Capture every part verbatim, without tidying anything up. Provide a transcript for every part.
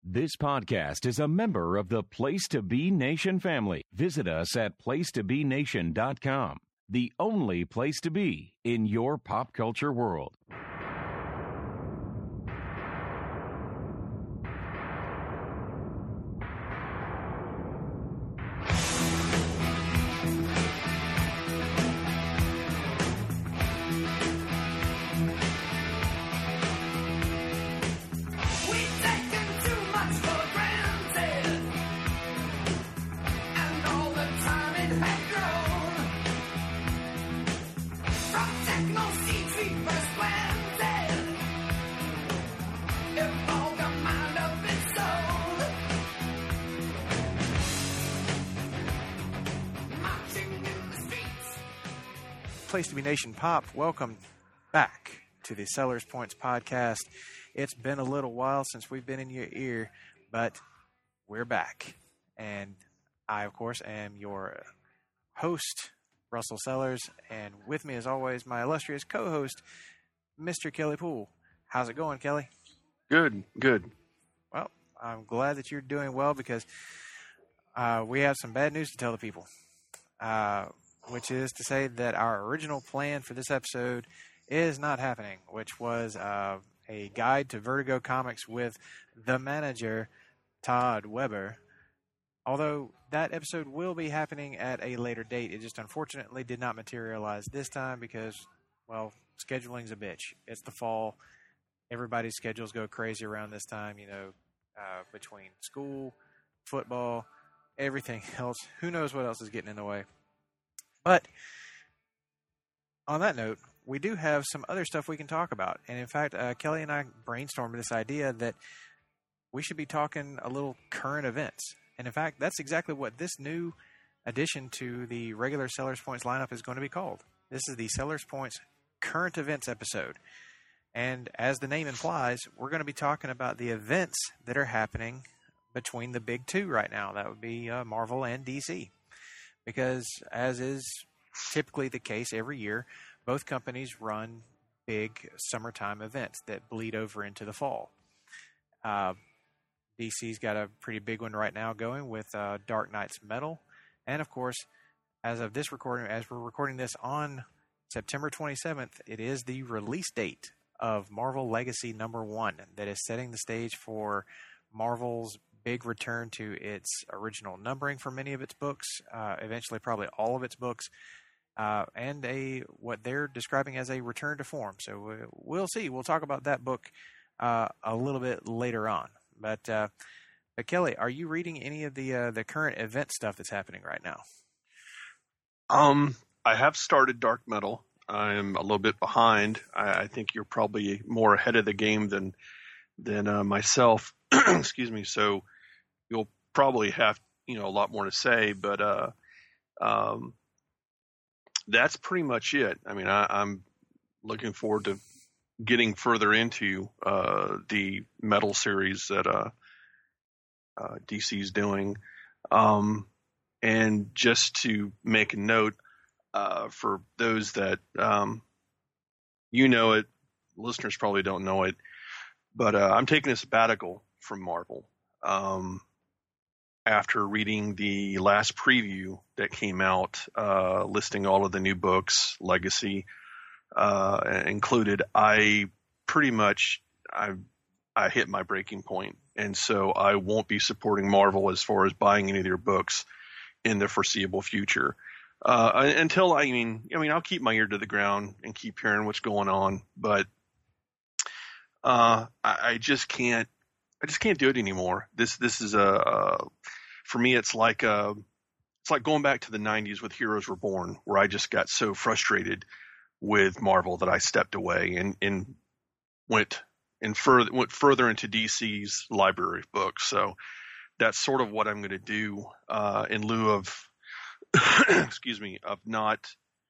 This podcast is a member of the Place to Be Nation family. Visit us at place to be nation dot com, the only place to be in your pop culture world. Place to Be Nation Pop, welcome back to the Sellers Points podcast. It's been a little while since we've been in your ear, but we're back. And I, of course, am your host, Russell Sellers, and with me, as always, my illustrious co-host, Mister Kelly Poole. How's it going, Kelly? Good, good. Well, I'm glad that you're doing well because uh, we have some bad news to tell the people. Uh, which is to say that our original plan for this episode is not happening, which was uh, a guide to Vertigo Comics with the manager, Todd Weber. Although that episode will be happening at a later date, it just unfortunately did not materialize this time because, well, scheduling's a bitch. It's the fall. Everybody's schedules go crazy around this time, you know, uh, between school, football, everything else. Who knows what else is getting in the way. But on that note, we do have some other stuff we can talk about. And in fact, uh, Kelly and I brainstormed this idea that we should be talking a little current events. And in fact, that's exactly what this new addition to the regular Sellers Points lineup is going to be called. This is the Sellers Points Current Events episode. And as the name implies, we're going to be talking about the events that are happening between the big two right now. That would be uh, Marvel and D C. Because, as is typically the case every year, both companies run big summertime events that bleed over into the fall. Uh, D C's got a pretty big one right now going with uh, Dark Knight's Metal. And, of course, as of this recording, as we're recording this on September twenty-seventh, it is the release date of Marvel Legacy number one that is setting the stage for Marvel's big return to its original numbering for many of its books, uh, eventually probably all of its books, uh, and a what they're describing as a return to form. So uh, we'll see. We'll talk about that book uh, a little bit later on. But, uh, but Kelly, are you reading any of the uh, the current event stuff that's happening right now? Um, I have started Dark Metal. I'm a little bit behind. I, I think you're probably more ahead of the game than than uh, myself. Excuse me. So you'll probably have, you know, a lot more to say, but uh, um, that's pretty much it. I mean, I, I'm looking forward to getting further into uh, the Metal series that uh, uh, D C's doing. Um, and just to make a note uh, for those that um, you know it, listeners probably don't know it, but uh, I'm taking a sabbatical from Marvel um, after reading the last preview that came out uh, listing all of the new books, Legacy uh, included. I pretty much I I hit my breaking point, and so I won't be supporting Marvel as far as buying any of their books in the foreseeable future. Uh, until I mean, I mean, I'll keep my ear to the ground and keep hearing what's going on, but uh, I, I just can't. I just can't do it anymore. This this is a uh, for me. It's like a, it's like going back to the nineties with Heroes Reborn, where I just got so frustrated with Marvel that I stepped away and, and went and further went further into D C's library of books. So that's sort of what I'm going to do uh, in lieu of excuse me of not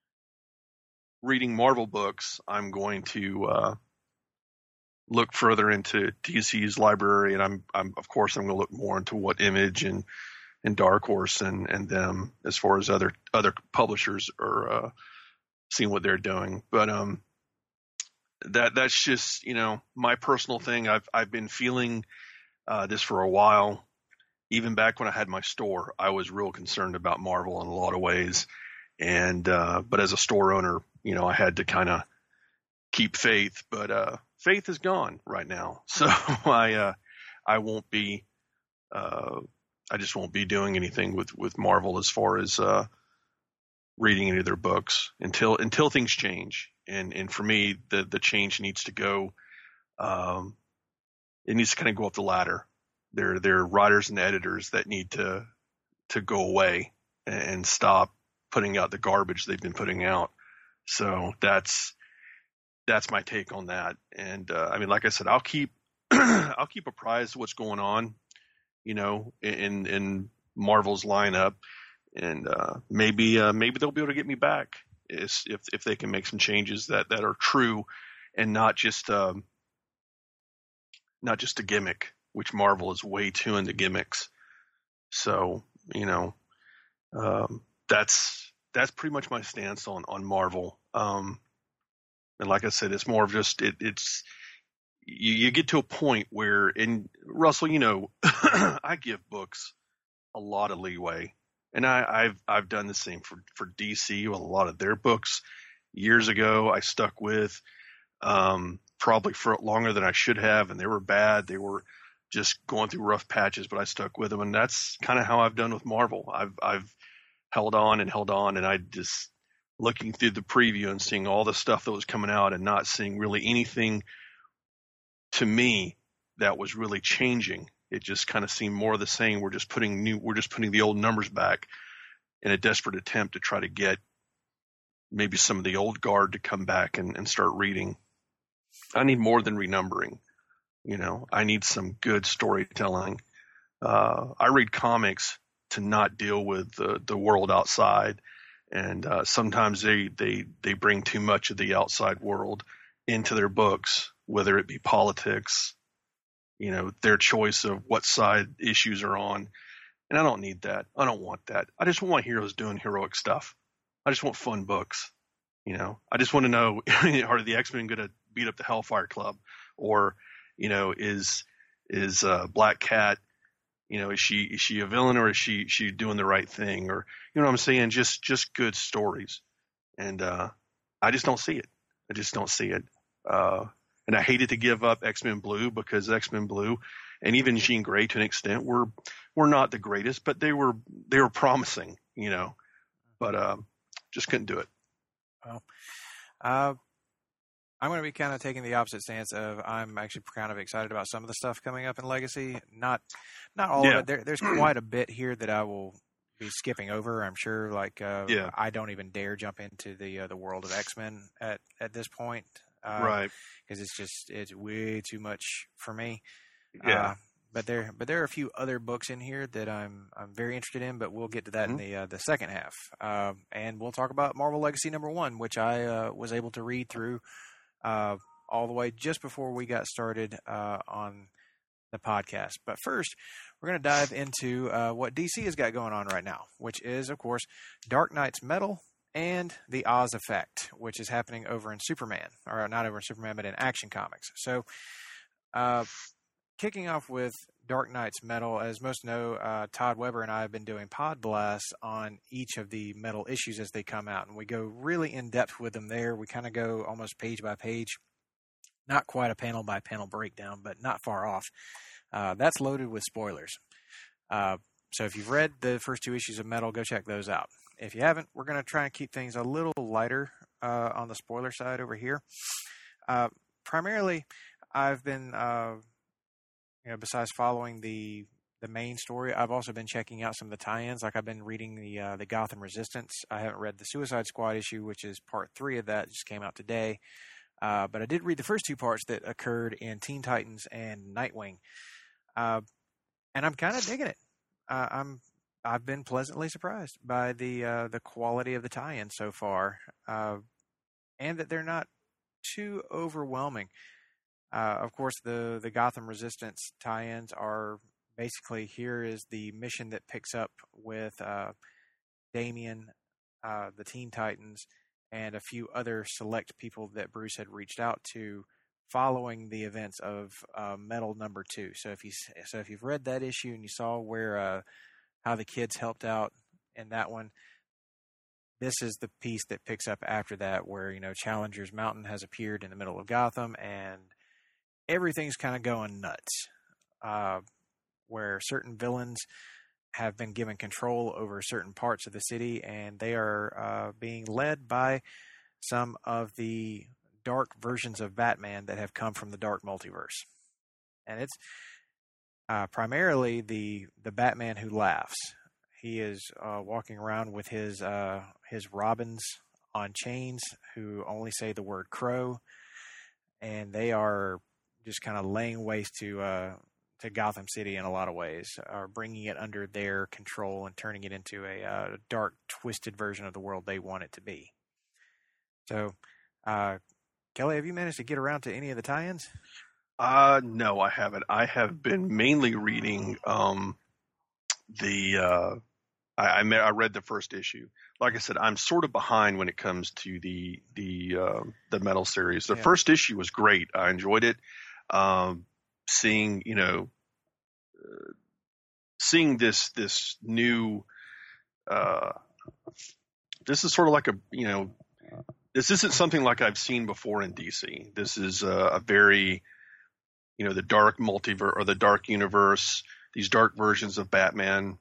reading Marvel books. I'm going to uh, look further into D C's library, and I'm, I'm of course, I'm going to look more into what Image and, and Dark Horse and, and them as far as other other publishers are uh, seeing what they're doing. But um, that that's just you know my personal thing. I've I've been feeling uh, this for a while. Even back when I had my store, I was real concerned about Marvel in a lot of ways. And, uh, but as a store owner, you know, I had to kind of keep faith, but, uh, faith is gone right now. So I, uh, I won't be, uh, I just won't be doing anything with, with Marvel as far as, uh, reading any of their books until, until things change. And, and for me, the, the change needs to go, um, it needs to kind of go up the ladder. There, there are writers and editors that need to to go away and stop putting out the garbage they've been putting out. So that's that's my take on that. And uh, I mean, like I said, I'll keep I'll keep apprised of what's going on, you know, in in Marvel's lineup, and uh, maybe uh, maybe they'll be able to get me back if if they can make some changes that that are true and not just um, not just a gimmick, which Marvel is way too into gimmicks. So, you know, um, that's, that's pretty much my stance on, on Marvel. Um, and like I said, it's more of just, it, it's, you, you get to a point where in Russell, you know, I give books a lot of leeway, and I, I've, I've done the same for, for D C with a lot of their books. Years ago, I stuck with, um, probably for longer than I should have, and they were bad. They were just going through rough patches, but I stuck with them. And that's kind of how I've done with Marvel. I've, I've held on and held on, and I just looking through the preview and seeing all the stuff that was coming out and not seeing really anything to me that was really changing. It just kind of seemed more of the same. We're just putting new, we're just putting the old numbers back in a desperate attempt to try to get maybe some of the old guard to come back and, and start reading. I need more than renumbering. You know, I need some good storytelling. Uh, I read comics to not deal with the, the world outside. And uh, sometimes they, they, they bring too much of the outside world into their books, whether it be politics, you know, their choice of what side issues are on. And I don't need that. I don't want that. I just want heroes doing heroic stuff. I just want fun books. You know, I just want to know, are the X-Men going to beat up the Hellfire Club? Or, you know, is is uh, Black Cat, you know, is she is she a villain, or is she she doing the right thing? Or, you know what I'm saying? Just just good stories. And uh, I just don't see it. I just don't see it. Uh, and I hated to give up X-Men Blue, because X-Men Blue and even Jean Grey to an extent were were not the greatest, but they were they were promising, you know. But uh, just couldn't do it. Well, uh, I'm going to be kind of taking the opposite stance of I'm actually kind of excited about some of the stuff coming up in Legacy. Not not all yeah. of it. There, there's quite a bit here that I will be skipping over, I'm sure. Like uh, yeah. I don't even dare jump into the uh, the world of X-Men at, at this point. Uh, right. Because it's just it's way too much for me. Yeah. Uh, but there but there are a few other books in here that I'm I'm very interested in, but we'll get to that mm-hmm. in the uh, the second half. Um, and we'll talk about Marvel Legacy number one, which I uh, was able to read through Uh, all the way just before we got started uh, on the podcast. But first, we're going to dive into uh, what D C has got going on right now, which is, of course, Dark Knight's Metal and the Oz Effect, which is happening over in Superman, or not over in Superman, but in Action Comics. So, uh, kicking off with Dark Knight's Metal, as most know, uh, Todd Weber and I have been doing pod blasts on each of the Metal issues as they come out, and we go really in depth with them there. We kind of go almost page by page, not quite a panel by panel breakdown, but not far off. Uh, that's loaded with spoilers. Uh, so if you've read the first two issues of Metal, go check those out. If you haven't, we're going to try and keep things a little lighter uh, on the spoiler side over here. Uh, primarily, I've been... Uh, You know, besides following the the main story, I've also been checking out some of the tie-ins. Like I've been reading the uh, the Gotham Resistance. I haven't read the Suicide Squad issue, which is part three of that. It just came out today. Uh, but I did read the first two parts that occurred in Teen Titans and Nightwing, uh, and I'm kind of digging it. Uh, I'm I've been pleasantly surprised by the uh, the quality of the tie-ins so far, uh, and that they're not too overwhelming. Uh, of course, the, the Gotham Resistance tie-ins are basically, here is the mission that picks up with uh, Damian, uh, the Teen Titans, and a few other select people that Bruce had reached out to following the events of uh, Metal number two. So if you so if you've read that issue and you saw where uh, how the kids helped out in that one, this is the piece that picks up after that, where, you know, Challenger's Mountain has appeared in the middle of Gotham, and everything's kind of going nuts. Uh, where certain villains have been given control over certain parts of the city, and they are uh, being led by some of the dark versions of Batman that have come from the dark multiverse. And it's uh, primarily the the Batman who laughs. He is uh, walking around with his uh, his Robins on chains, who only say the word crow, and they are just kind of laying waste to uh, to Gotham City in a lot of ways, are bringing it under their control and turning it into a uh, dark, twisted version of the world they want it to be. So, uh, Kelly, have you managed to get around to any of the tie-ins? Uh, no, I haven't. I have been mainly reading um, the. Uh, I, I, met, I read the first issue. Like I said, I'm sort of behind when it comes to the the uh, the Metal series. The yeah. first issue was great. I enjoyed it. Um, seeing, you know, uh, seeing this this new. Uh, this is sort of like a, you know, this isn't something like I've seen before in D C. This is a, a very, you know, the dark multiverse or the dark universe. These dark versions of Batman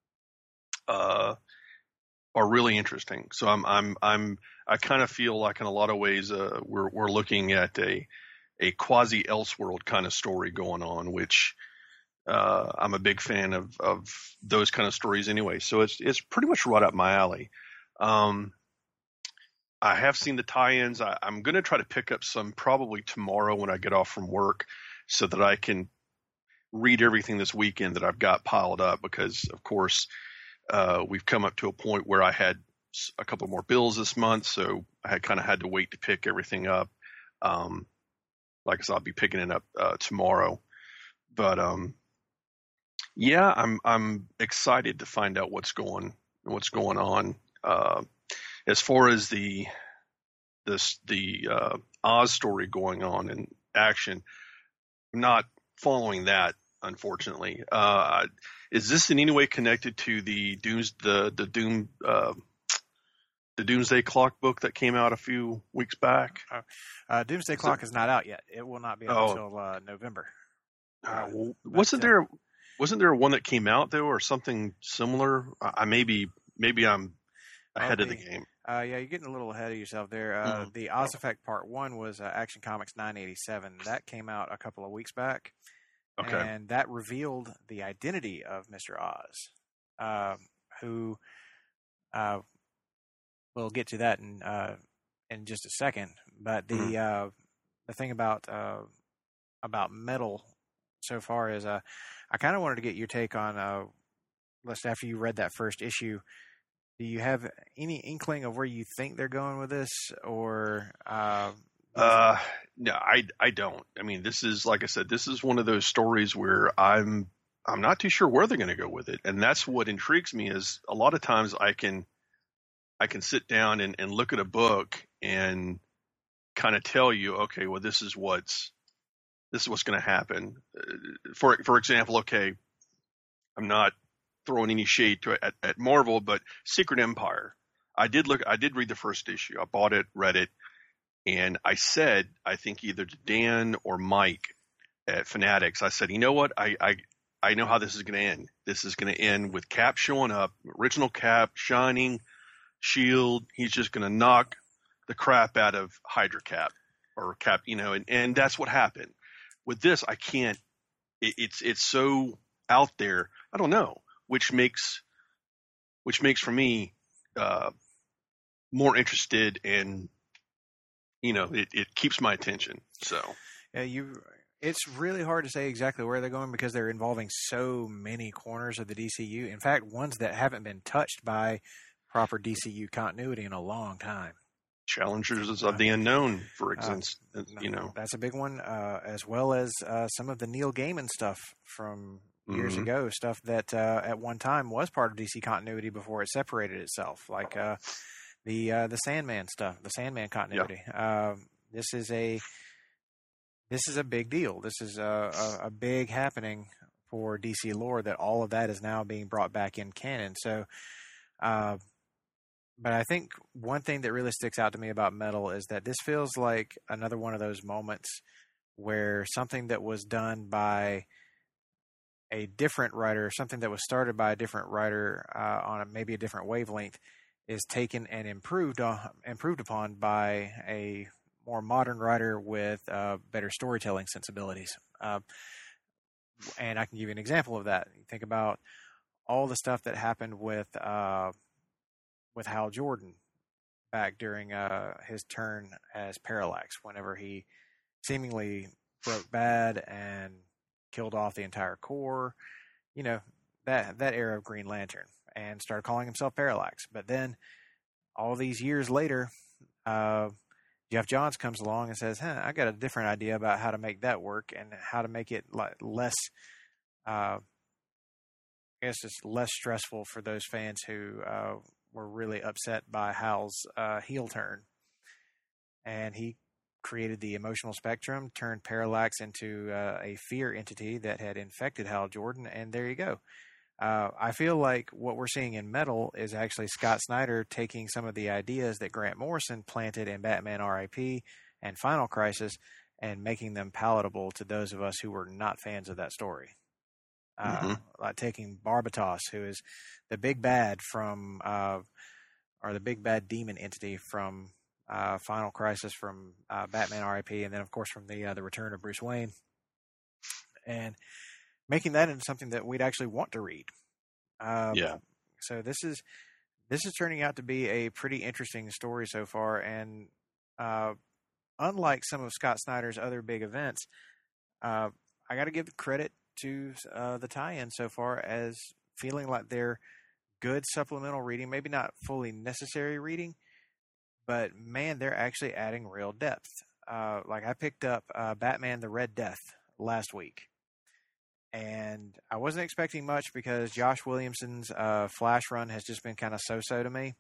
uh, are really interesting. So I'm, I'm, I'm, I kind of feel like in a lot of ways uh, we're we're looking at a a quasi Elseworld kind of story going on, which uh, I'm a big fan of of those kind of stories anyway. So it's it's pretty much right up my alley. Um, I have seen the tie-ins. I, I'm going to try to pick up some probably tomorrow when I get off from work, so that I can read everything this weekend that I've got piled up. Because of course, uh, we've come up to a point where I had a couple more bills this month, so I had kind of had to wait to pick everything up. Um, like I said, I'll be picking it up uh, tomorrow. But um, yeah, I'm I'm excited to find out what's going what's going on. Uh, as far as the this the uh, Oz story going on in action, I'm not following that, unfortunately. Uh, is this in any way connected to the Dooms the the Doom uh, the Doomsday Clock book that came out a few weeks back? Uh, uh, Doomsday is Clock it, is not out yet. It will not be out oh, until uh, November. Uh, well, wasn't but, there wasn't there one that came out though, or something similar? I maybe maybe I'm ahead okay. of the game. Uh, yeah, you're getting a little ahead of yourself there. Uh, mm-hmm. The Oz Effect Part One was uh, Action Comics nine eighty-seven. That came out a couple of weeks back. Okay. And that revealed the identity of Mister Oz, uh, who uh, we'll get to that in uh, in just a second. But the mm-hmm. uh, the thing about uh, about Metal so far is uh, I kind of wanted to get your take on uh, just after you read that first issue. Do you have any inkling of where you think they're going with this, or? Uh, uh, no, I, I don't. I mean, this is, like I said, this is one of those stories where I'm I'm not too sure where they're going to go with it, and that's what intrigues me. Is a lot of times I can I can sit down and, and look at a book and kind of tell you, okay, well, this is what's this is what's going to happen. For for example, okay, I'm not throwing any shade to at, at Marvel, but Secret Empire. I did look. I did read the first issue. I bought it, read it, and I said, I think either to Dan or Mike at Fanatics, I said, you know what? I I, I know how this is going to end. This is going to end with Cap showing up, original Cap, shining, shield. He's just going to knock the crap out of Hydra Cap or Cap, you know, and, and that's what happened. With this, I can't. It, it's it's so out there. I don't know. Which makes, which makes for me uh, more interested, and you know, it, it keeps my attention. So yeah, you. It's really hard to say exactly where they're going because they're involving so many corners of the D C U. In fact, ones that haven't been touched by proper D C U continuity in a long time. Challengers of the Unknown, for instance, uh, you know, that's a big one, uh, as well as uh, some of the Neil Gaiman stuff from years mm-hmm. ago, stuff that uh, at one time was part of D C continuity before it separated itself, like uh, the uh, the Sandman stuff, the Sandman continuity. Yeah. Uh, this is a this is a big deal. This is a, a, a big happening for D C lore, that all of that is now being brought back in canon. So, uh, but I think one thing that really sticks out to me about Metal is that this feels like another one of those moments where something that was done by a different writer, something that was started by a different writer uh, on a, maybe a different wavelength, is taken and improved uh, improved upon by a more modern writer with uh, better storytelling sensibilities. Uh, and I can give you an example of that. You think about all the stuff that happened with uh, with Hal Jordan back during uh, his turn as Parallax, whenever he seemingly broke bad and killed off the entire Corps. You know, that that era of Green Lantern, and started calling himself Parallax. But then, all these years later, uh, Jeff Johns comes along and says, huh, I got a different idea about how to make that work and how to make it less, uh, I guess it's less stressful for those fans who uh, were really upset by Hal's uh, heel turn. And he created the emotional spectrum, turned Parallax into uh, a fear entity that had infected Hal Jordan, and there you go. Uh, I feel like what we're seeing in Metal is actually Scott Snyder taking some of the ideas that Grant Morrison planted in Batman R I P and Final Crisis and making them palatable to those of us who were not fans of that story. Uh, mm-hmm. Like taking Barbatos, who is the big bad from, uh, or the big bad demon entity from uh, Final Crisis, from uh, Batman R I P, and then of course from the uh, the Return of Bruce Wayne, and making that into something that we'd actually want to read. Um, yeah. So this is this is turning out to be a pretty interesting story so far, and uh, unlike some of Scott Snyder's other big events, uh, I got to give credit to uh, the tie-in so far as feeling like they're good supplemental reading, maybe not fully necessary reading, but man, they're actually adding real depth. Uh, like I picked up uh, Batman: The Red Death last week. And I wasn't expecting much because Josh Williamson's uh, Flash run has just been kind of so-so to me.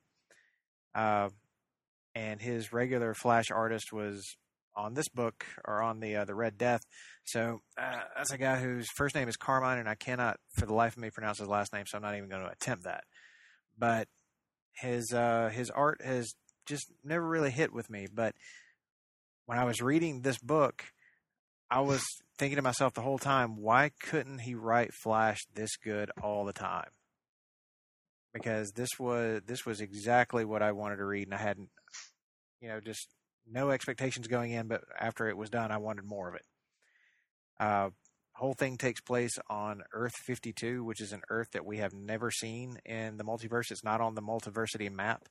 Uh, and his regular Flash artist was on this book, or on the uh, the Red Death. So uh, that's a guy whose first name is Carmine, and I cannot for the life of me pronounce his last name, so I'm not even going to attempt that. But his uh, his art has just never really hit with me. But when I was reading this book, I was thinking to myself the whole time, why couldn't he write Flash this good all the time? Because this was this was exactly what I wanted to read, and I hadn't, you know, just no expectations going in, but after it was done, I wanted more of it. Uh, whole thing takes place on Earth fifty-two, which is an Earth that we have never seen in the multiverse. It's not on the Multiversity map.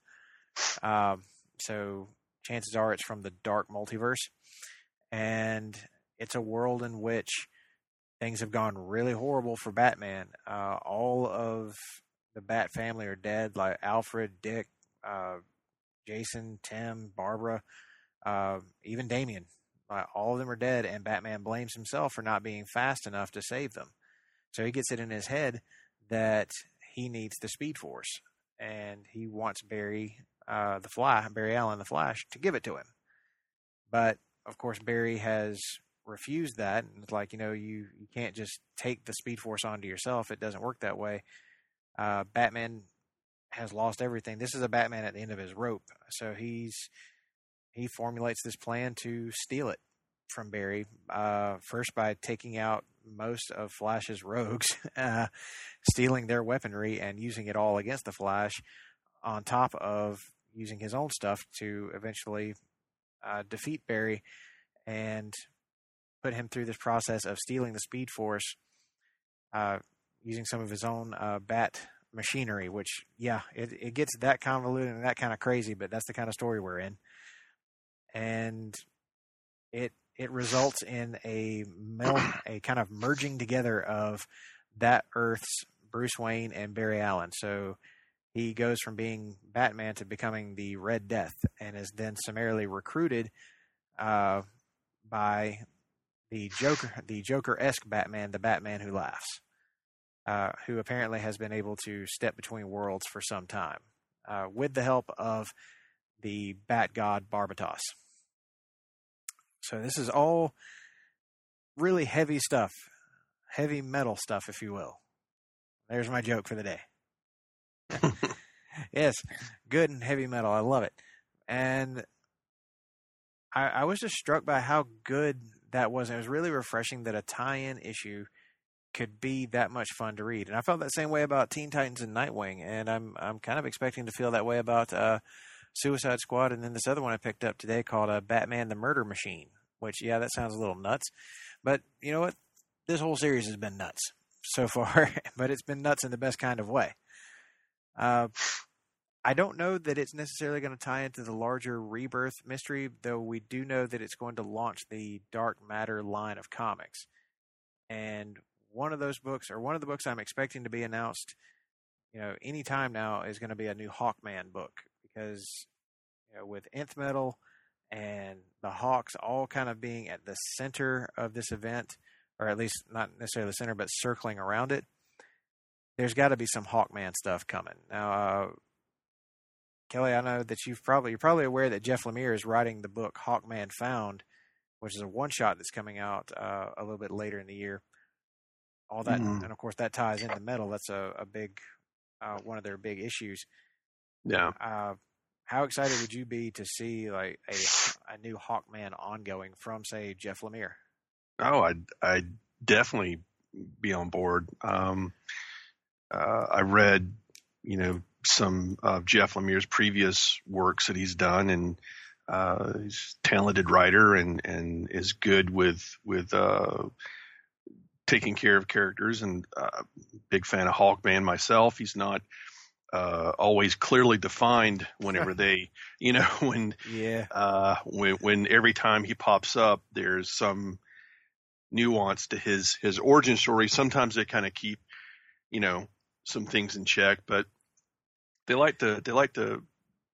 Um, so chances are it's from the Dark Multiverse. And it's a world in which things have gone really horrible for Batman. Uh, all of the Bat family are dead, like Alfred, Dick, uh, Jason, Tim, Barbara, uh, even Damian. Uh, all of them are dead, and Batman blames himself for not being fast enough to save them. So he gets it in his head that he needs the Speed Force, and he wants Barry, uh, the Fly, Barry Allen, the Flash, to give it to him. But of course, Barry has refused that, and it's like, you know, you, you can't just take the Speed Force onto yourself. It doesn't work that way. Uh, Batman has lost everything. This is a Batman at the end of his rope, so he's he formulates this plan to steal it from Barry, uh, first by taking out most of Flash's rogues, uh, stealing their weaponry and using it all against the Flash, on top of using his own stuff to eventually uh, defeat Barry and put him through this process of stealing the Speed Force, uh, using some of his own uh, bat machinery, which, yeah, it, it gets that convoluted and that kind of crazy, but that's the kind of story we're in. And it it results in a mel- a kind of merging together of that Earth's Bruce Wayne and Barry Allen. So he goes from being Batman to becoming the Red Death, and is then summarily recruited uh, by the Joker, the Joker-esque Batman, the Batman Who Laughs, uh, who apparently has been able to step between worlds for some time, uh, with the help of the Bat God Barbatos. So this is all really heavy stuff, heavy metal stuff, if you will. There's my joke for the day. Yes, good and heavy metal. I love it. And I, I was just struck by how good that was. It was really refreshing that a tie-in issue could be that much fun to read. And I felt that same way about Teen Titans and Nightwing. And I'm I'm kind of expecting to feel that way about uh, Suicide Squad. And then this other one I picked up today called uh, Batman the Murder Machine, which, yeah, that sounds a little nuts. But you know what? This whole series has been nuts so far, but it's been nuts in the best kind of way. Uh, I don't know that it's necessarily going to tie into the larger Rebirth mystery, though we do know that it's going to launch the Dark Matter line of comics. And one of those books, or one of the books I'm expecting to be announced, you know, any time now is going to be a new Hawkman book, because, you know, with Nth Metal and the Hawks all kind of being at the center of this event, or at least not necessarily the center, but circling around it, there's got to be some Hawkman stuff coming. Now, uh, Kelly, I know that you've probably, you're probably aware that Jeff Lemire is writing the book Hawkman Found, which is a one-shot that's coming out uh, a little bit later in the year. All that, mm-hmm. and of course, that ties into metal. That's a, a big, uh, one of their big issues. Yeah. Uh, how excited would you be to see like a, a new Hawkman ongoing from, say, Jeff Lemire? Oh, I'd, I'd definitely be on board. Um, uh, I read, you know, some of Jeff Lemire's previous works that he's done, and uh, he's a talented writer and, and is good with with uh, taking care of characters. And uh, big fan of Hawkman myself. He's not uh, always clearly defined whenever they, you know, when yeah, uh, when when every time he pops up, there's some nuance to his his origin story. Sometimes they kind of keep, you know, some things in check, but they like to they like to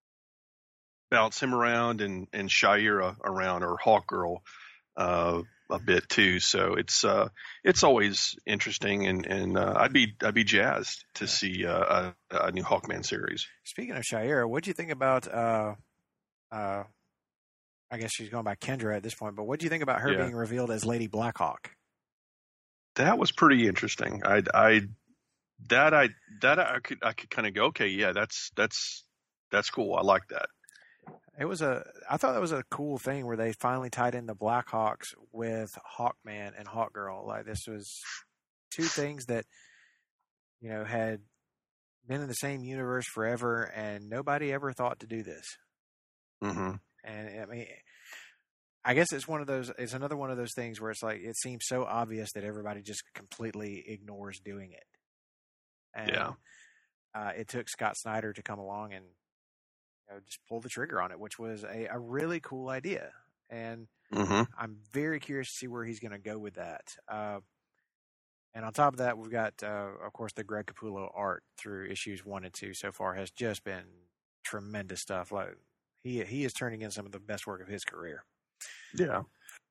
bounce him around and and Shayera around, or Hawkgirl uh, a bit too. So it's uh, it's always interesting, and and uh, I'd be I'd be jazzed to yeah. see uh, a, a new Hawkman series. Speaking of Shayera, what do you think about? Uh, uh, I guess she's going by Kendra at this point, but what do you think about her yeah. being revealed as Lady Blackhawk? That was pretty interesting. I I that I that I could I could kind of go, okay, yeah, that's that's that's cool. I like that. It was a I thought that was a cool thing where they finally tied in the Blackhawks with Hawkman and Hawkgirl. Like, this was two things that, you know, had been in the same universe forever, and nobody ever thought to do this. Mm-hmm. And I mean, I guess it's one of those. It's another one of those things where it's like it seems so obvious that everybody just completely ignores doing it. And, yeah. Uh, it took Scott Snyder to come along and, you know, just pull the trigger on it, which was a, a really cool idea. And mm-hmm. I'm very curious to see where he's going to go with that. Uh, and on top of that, we've got, uh, of course, the Greg Capullo art through issues one and two so far has just been tremendous stuff. Like, He he is turning in some of the best work of his career. Yeah.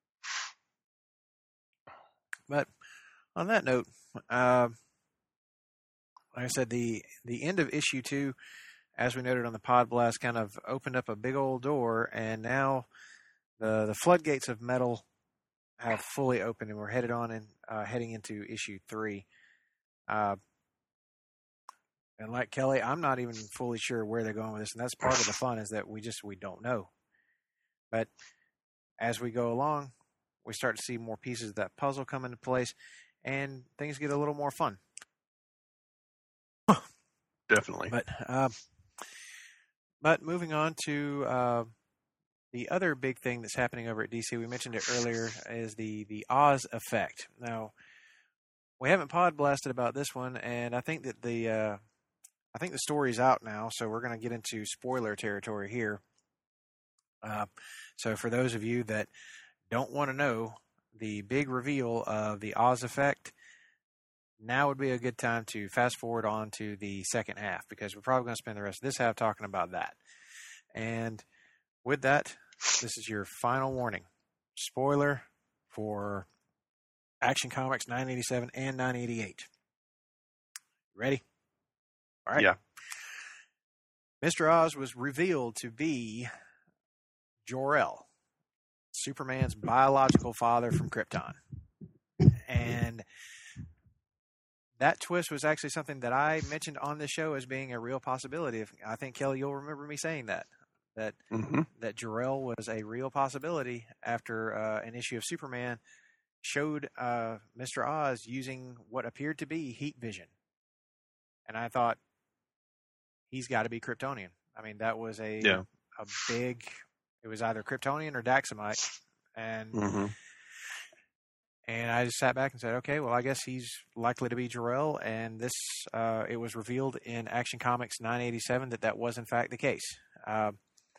But on that note, uh, like I said, the the end of issue two, as we noted on the Pod Blast, kind of opened up a big old door, and now the the floodgates of metal have fully opened, and we're headed on and uh, heading into issue three. Uh, And like Kelly, I'm not even fully sure where they're going with this, and that's part of the fun, is that we just we don't know. But as we go along, we start to see more pieces of that puzzle come into place, and things get a little more fun. Definitely. But uh, but moving on to uh, the other big thing that's happening over at D C, we mentioned it earlier, is the the Oz effect. Now, we haven't pod blasted about this one, and I think that the uh, I think the story's out now, so we're going to get into spoiler territory here. Uh, so for those of you that don't want to know the big reveal of the Oz effect, now would be a good time to fast forward on to the second half, because we're probably going to spend the rest of this half talking about that. And with that, this is your final warning. Spoiler for Action Comics nine eighty-seven and nine eighty-eight. Ready? All right. Yeah. Mister Oz was revealed to be Jor-El, Superman's biological father from Krypton. And that twist was actually something that I mentioned on this show as being a real possibility. If, I think, Kelly, you'll remember me saying that, that, Mm-hmm. that Jor-El was a real possibility after uh, an issue of Superman showed uh, Mister Oz using what appeared to be heat vision. And I thought, he's got to be Kryptonian. I mean, that was a Yeah. a big, it was either Kryptonian or Daxamite. And Mm-hmm. and I just sat back and said, okay, well, I guess he's likely to be Jor-El. And this, uh, it was revealed in Action Comics nine eighty-seven that that was in fact the case. Uh,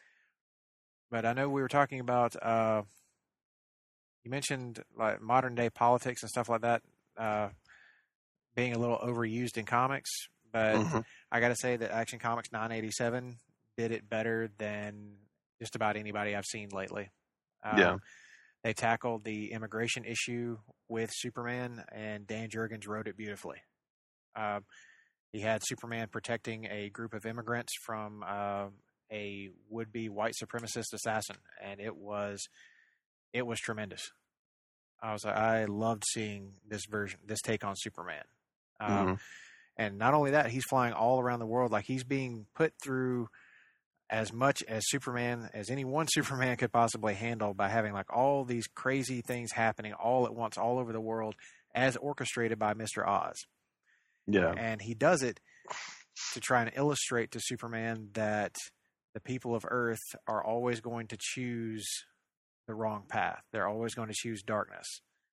but I know we were talking about, uh, you mentioned like modern day politics and stuff like that uh, being a little overused in comics. But Mm-hmm. I got to say that Action Comics nine eighty-seven did it better than just about anybody I've seen lately. Um, Yeah. They tackled the immigration issue with Superman, and Dan Jurgens wrote it beautifully. Uh, he had Superman protecting a group of immigrants from uh, a would-be white supremacist assassin, and it was it was tremendous. I was I loved seeing this version, this take on Superman. Um, Mm-hmm. And not only that, he's flying all around the world. Like, he's being put through as much as Superman, as any one Superman could possibly handle, by having like all these crazy things happening all at once, all over the world, as orchestrated by Mister Oz. Yeah. And he does it to try and illustrate to Superman that the people of Earth are always going to choose the wrong path. They're always going to choose darkness.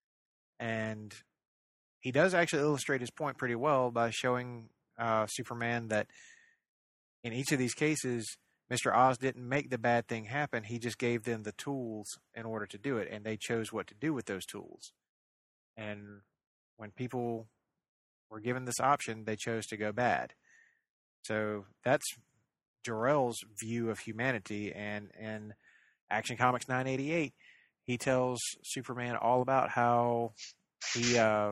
And he does actually illustrate his point pretty well by showing uh, Superman that in each of these cases, Mister Oz didn't make the bad thing happen. He just gave them the tools in order to do it, and they chose what to do with those tools. And when people were given this option, they chose to go bad. So that's Jor-El's view of humanity. And in Action Comics nine eighty-eight, he tells Superman all about how he, uh,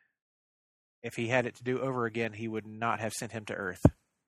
if he had it to do over again, he would not have sent him to Earth.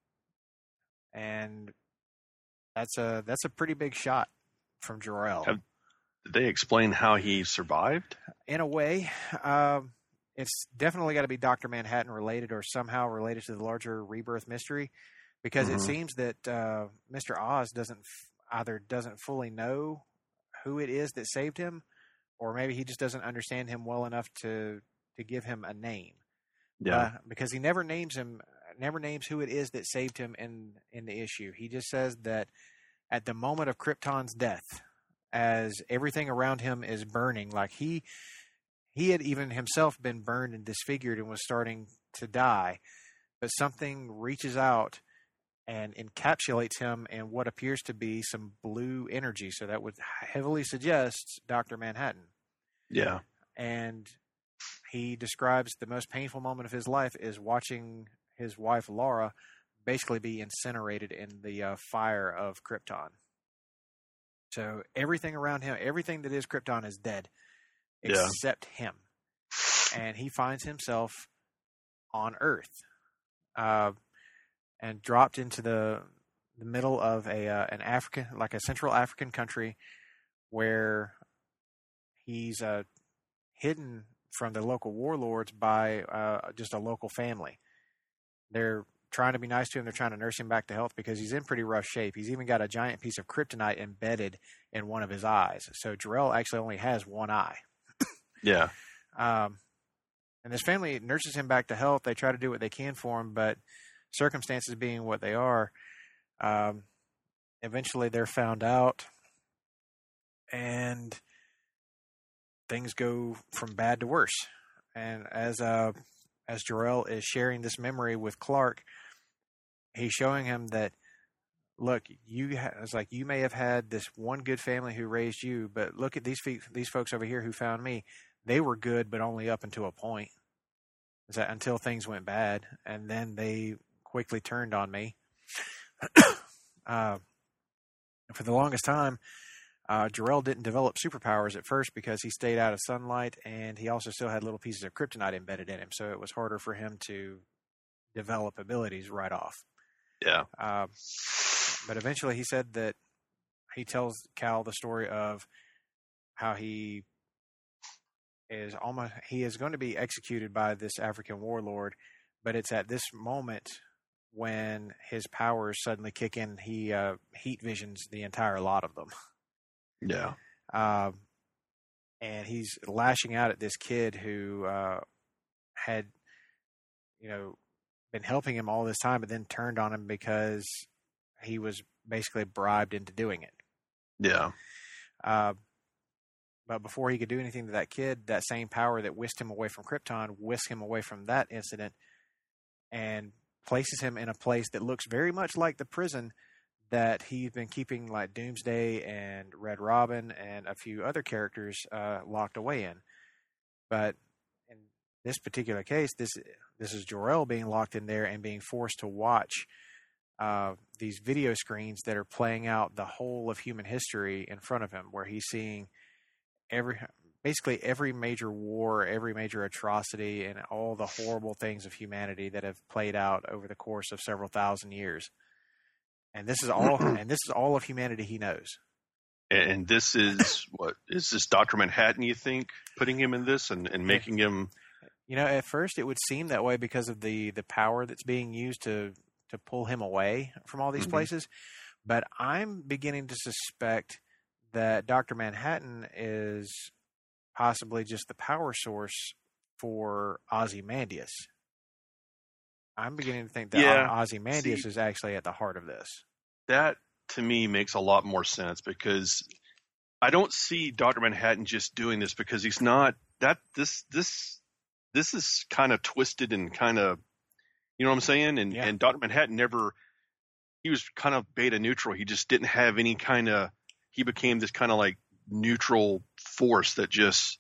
And that's a that's a pretty big shot from Jor-El. Have, did they explain how he survived? In a way, um, it's definitely got to be Doctor Manhattan related, or somehow related to the larger Rebirth mystery, because Mhm. it seems that uh, Mister Oz doesn't f- either doesn't fully know who it is that saved him, or maybe he just doesn't understand him well enough to to give him a name. Yeah. Uh, because he never names him, never names who it is that saved him in in the issue. He just says that at the moment of Krypton's death, as everything around him is burning, like he he had even himself been burned and disfigured and was starting to die, but something reaches out and encapsulates him in what appears to be some blue energy. So that would heavily suggest Doctor Manhattan. Yeah. And he describes the most painful moment of his life is watching his wife Laura basically be incinerated in the uh, fire of Krypton. So everything around him, everything that is Krypton is dead, Yeah. except him. And he finds himself on Earth, uh, and dropped into the the middle of a uh, an African, like a Central African country, where he's uh, hidden from the local warlords by uh, just a local family. They're trying to be nice to him. They're trying to nurse him back to health because he's in pretty rough shape. He's even got a giant piece of kryptonite embedded in one of his eyes. So Jor-El actually only has one eye. Yeah. Um, and his family nurses him back to health. They try to do what they can for him, but circumstances being what they are, um, eventually they're found out, and things go from bad to worse. And as uh, as Jor-El is sharing this memory with Clark, he's showing him that, look, you ha- it's like you may have had this one good family who raised you, but look at these fe- these folks over here who found me. They were good, but only up until a point. Is that until things went bad, and then they quickly turned on me. uh, for the longest time, uh, Jor-El didn't develop superpowers at first because he stayed out of sunlight, and he also still had little pieces of kryptonite embedded in him, so it was harder for him to develop abilities right off. Yeah. Uh, but eventually he said that he tells Cal the story of how he is almost he is going to be executed by this African warlord, but it's at this moment when his powers suddenly kick in. He uh, heat visions the entire lot of them. Yeah. Um, and he's lashing out at this kid who uh, had, you know, been helping him all this time, but then turned on him because he was basically bribed into doing it. Yeah. Uh, but before he could do anything to that kid, that same power that whisked him away from Krypton whisked him away from that incident and places him in a place that looks very much like the prison that he's been keeping, like Doomsday and Red Robin and a few other characters uh, locked away in. But in this particular case, this this is Jor-El being locked in there and being forced to watch uh, these video screens that are playing out the whole of human history in front of him, where he's seeing every basically every major war, every major atrocity, and all the horrible things of humanity that have played out over the course of several thousand years. And this is all, and this is all of humanity he knows. And this is what is this Doctor Manhattan? You think putting him in this and, and making him? You know, at first it would seem that way because of the the power that's being used to to pull him away from all these mm-hmm. places. But I'm beginning to suspect that Doctor Manhattan is possibly just the power source for Ozymandias. I'm beginning to think that yeah. Ozymandias See, is actually at the heart of this. That, to me, makes a lot more sense because I don't see Doctor Manhattan just doing this because he's not that this this this is kind of twisted and kind of, you know what I'm saying? And yeah. and Doctor Manhattan never, he was kind of beta neutral. He just didn't have any kind of, he became this kind of like neutral force that just,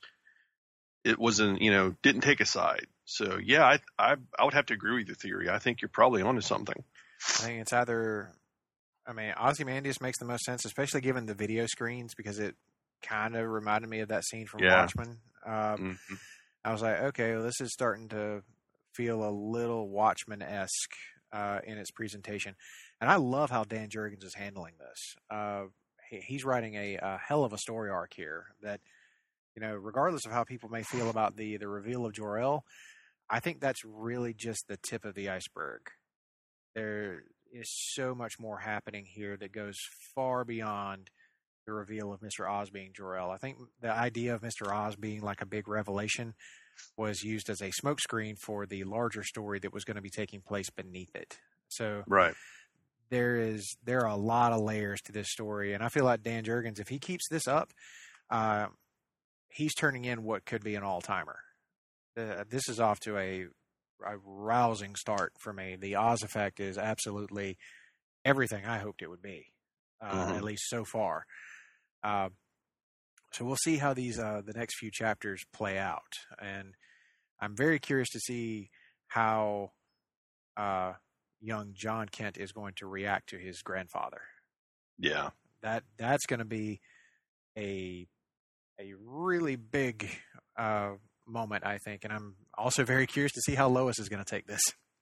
it wasn't, you know, didn't take a side. So, yeah, I, I I would have to agree with your theory. I think you're probably onto something. I think it's either, I mean, Ozymandias makes the most sense, especially given the video screens, because it kind of reminded me of that scene from yeah. Watchmen. Um, mm-hmm. I was like, okay, well, this is starting to feel a little Watchmen-esque uh, in its presentation. And I love how Dan Jurgens is handling this. Uh, he, he's writing a, a hell of a story arc here that, you know, regardless of how people may feel about the, the reveal of Jor-El, I think that's really just the tip of the iceberg. There is so much more happening here that goes far beyond the reveal of Mister Oz being Jor-El. I think the idea of Mister Oz being like a big revelation was used as a smokescreen for the larger story that was going to be taking place beneath it. So right. there is there are a lot of layers to this story, and I feel like Dan Jurgens, if he keeps this up, uh, he's turning in what could be an all-timer. Uh, this is off to a, a rousing start for me. The Oz Effect is absolutely everything I hoped it would be, uh, mm-hmm. at least so far. Uh, so we'll see how these uh, the next few chapters play out, and I'm very curious to see how uh, young John Kent is going to react to his grandfather. Yeah, that that's going to be a a really big uh, moment, I think, and I'm also very curious to see how Lois is going to take this.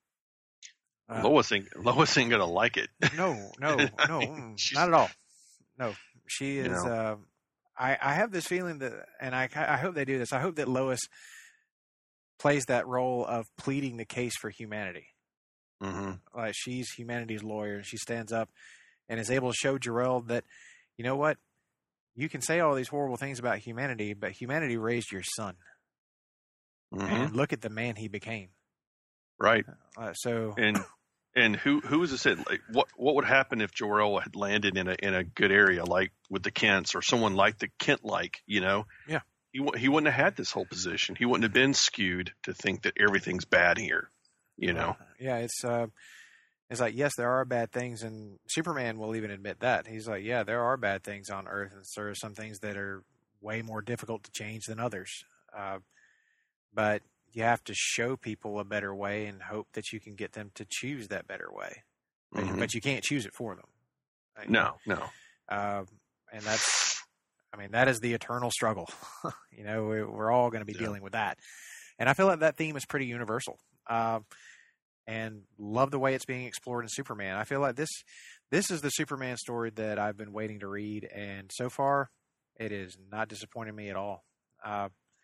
Uh, Lois ain't Lois ain't going to like it. No, no, no, not at all. No, she is. You know. uh, I I have this feeling that, and I I hope they do this. I hope that Lois plays that role of pleading the case for humanity. Mm-hmm. Like she's humanity's lawyer, and she stands up and is able to show Jor-El that, you know what, you can say all these horrible things about humanity, but humanity raised your son. Mm-hmm. And look at the man he became. Right. Uh, so and and who who was this? Like what what would happen if Jor-El had landed in a in a good area like with the Kents or someone like the Kent like, you know? Yeah. He he wouldn't have had this whole position. He wouldn't have been skewed to think that everything's bad here, you know. Uh, yeah, it's uh, it's like, yes, there are bad things, and Superman will even admit that. He's like, yeah, there are bad things on Earth, and there are some things that are way more difficult to change than others. Uh, but you have to show people a better way and hope that you can get them to choose that better way. Mm-hmm. But you can't choose it for them. Right? No, no. Uh, and that's, I mean, that is the eternal struggle. You know, we're, we're all going to be yeah. dealing with that. And I feel like that theme is pretty universal. Uh, and love the way it's being explored in Superman. I feel like this this is the Superman story that I've been waiting to read, and so far, it is not disappointing me at all. Uh,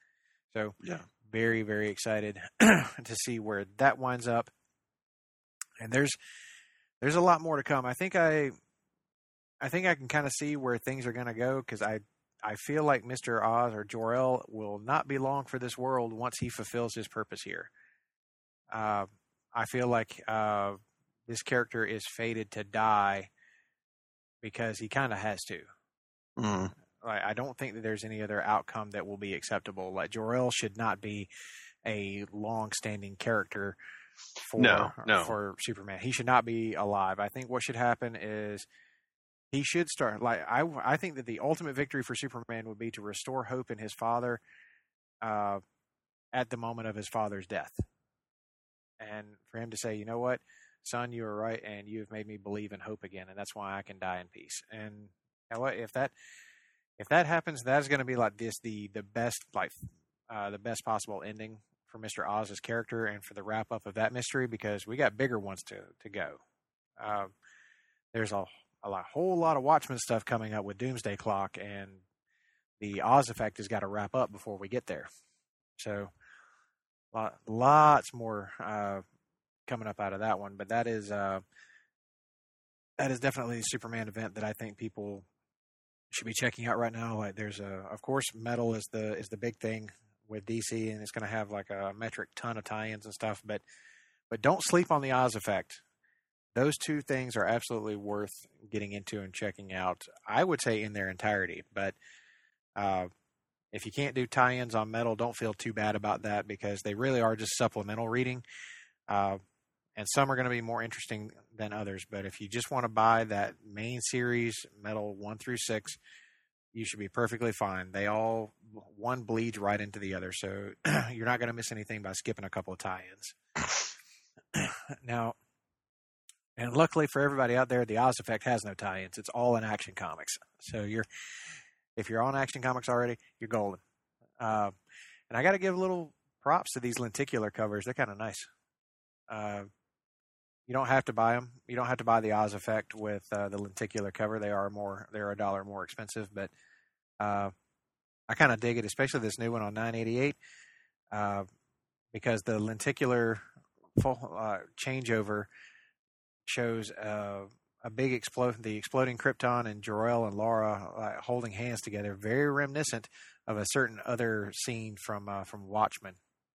So yeah, very, very excited to see where that winds up. And there's there's a lot more to come. I think I I think I can kind of see where things are going to go, because I I feel like Mister Oz or Jor-El will not be long for this world once he fulfills his purpose here. Uh, I feel like uh, this character is fated to die because he kind of has to. mm. Like, I don't think that there's any other outcome that will be acceptable. Like, Jor-El should not be a long-standing character for no, no. for Superman. He should not be alive. I think what should happen is he should start. Like, I I think that the ultimate victory for Superman would be to restore hope in his father uh, at the moment of his father's death, and for him to say, you know what, son, you were right, and you have made me believe in hope again, and that's why I can die in peace. And you know what, if that if that happens, that's going to be like this the the best like uh, the best possible ending for Mister Oz's character and for the wrap up of that mystery, because we got bigger ones to to go. Uh, there's a a lot, whole lot of Watchmen stuff coming up with Doomsday Clock, and the Oz effect has got to wrap up before we get there. So, lot, lots more uh, coming up out of that one. But that is uh, that is definitely a Superman event that I think people should be checking out right now. Like, there's a, of course, Metal is the is the big thing with D C, and it's going to have like a metric ton of tie-ins and stuff. But but don't sleep on the Oz effect. Those two things are absolutely worth getting into and checking out, I would say, in their entirety. But uh, if you can't do tie-ins on Metal, don't feel too bad about that, because they really are just supplemental reading. Uh, and some are going to be more interesting than others. But if you just want to buy that main series, Metal one through six, you should be perfectly fine. They all, one bleeds right into the other. So you're not going to miss anything by skipping a couple of tie-ins. Now, and luckily for everybody out there, the Oz Effect has no tie-ins. It's all in Action Comics. So you're, if you're on Action Comics already, you're golden. Uh, and I got to give a little props to these lenticular covers. They're kind of nice. Uh, you don't have to buy them. You don't have to buy the Oz Effect with uh, the lenticular cover. They are more. They're a dollar more expensive, but uh, I kind of dig it, especially this new one on nine eighty-eight, uh, because the lenticular full uh, changeover shows uh, a big explosion, the exploding Krypton, and Jor-El and Lara uh, holding hands together, very reminiscent of a certain other scene from uh, from Watchmen.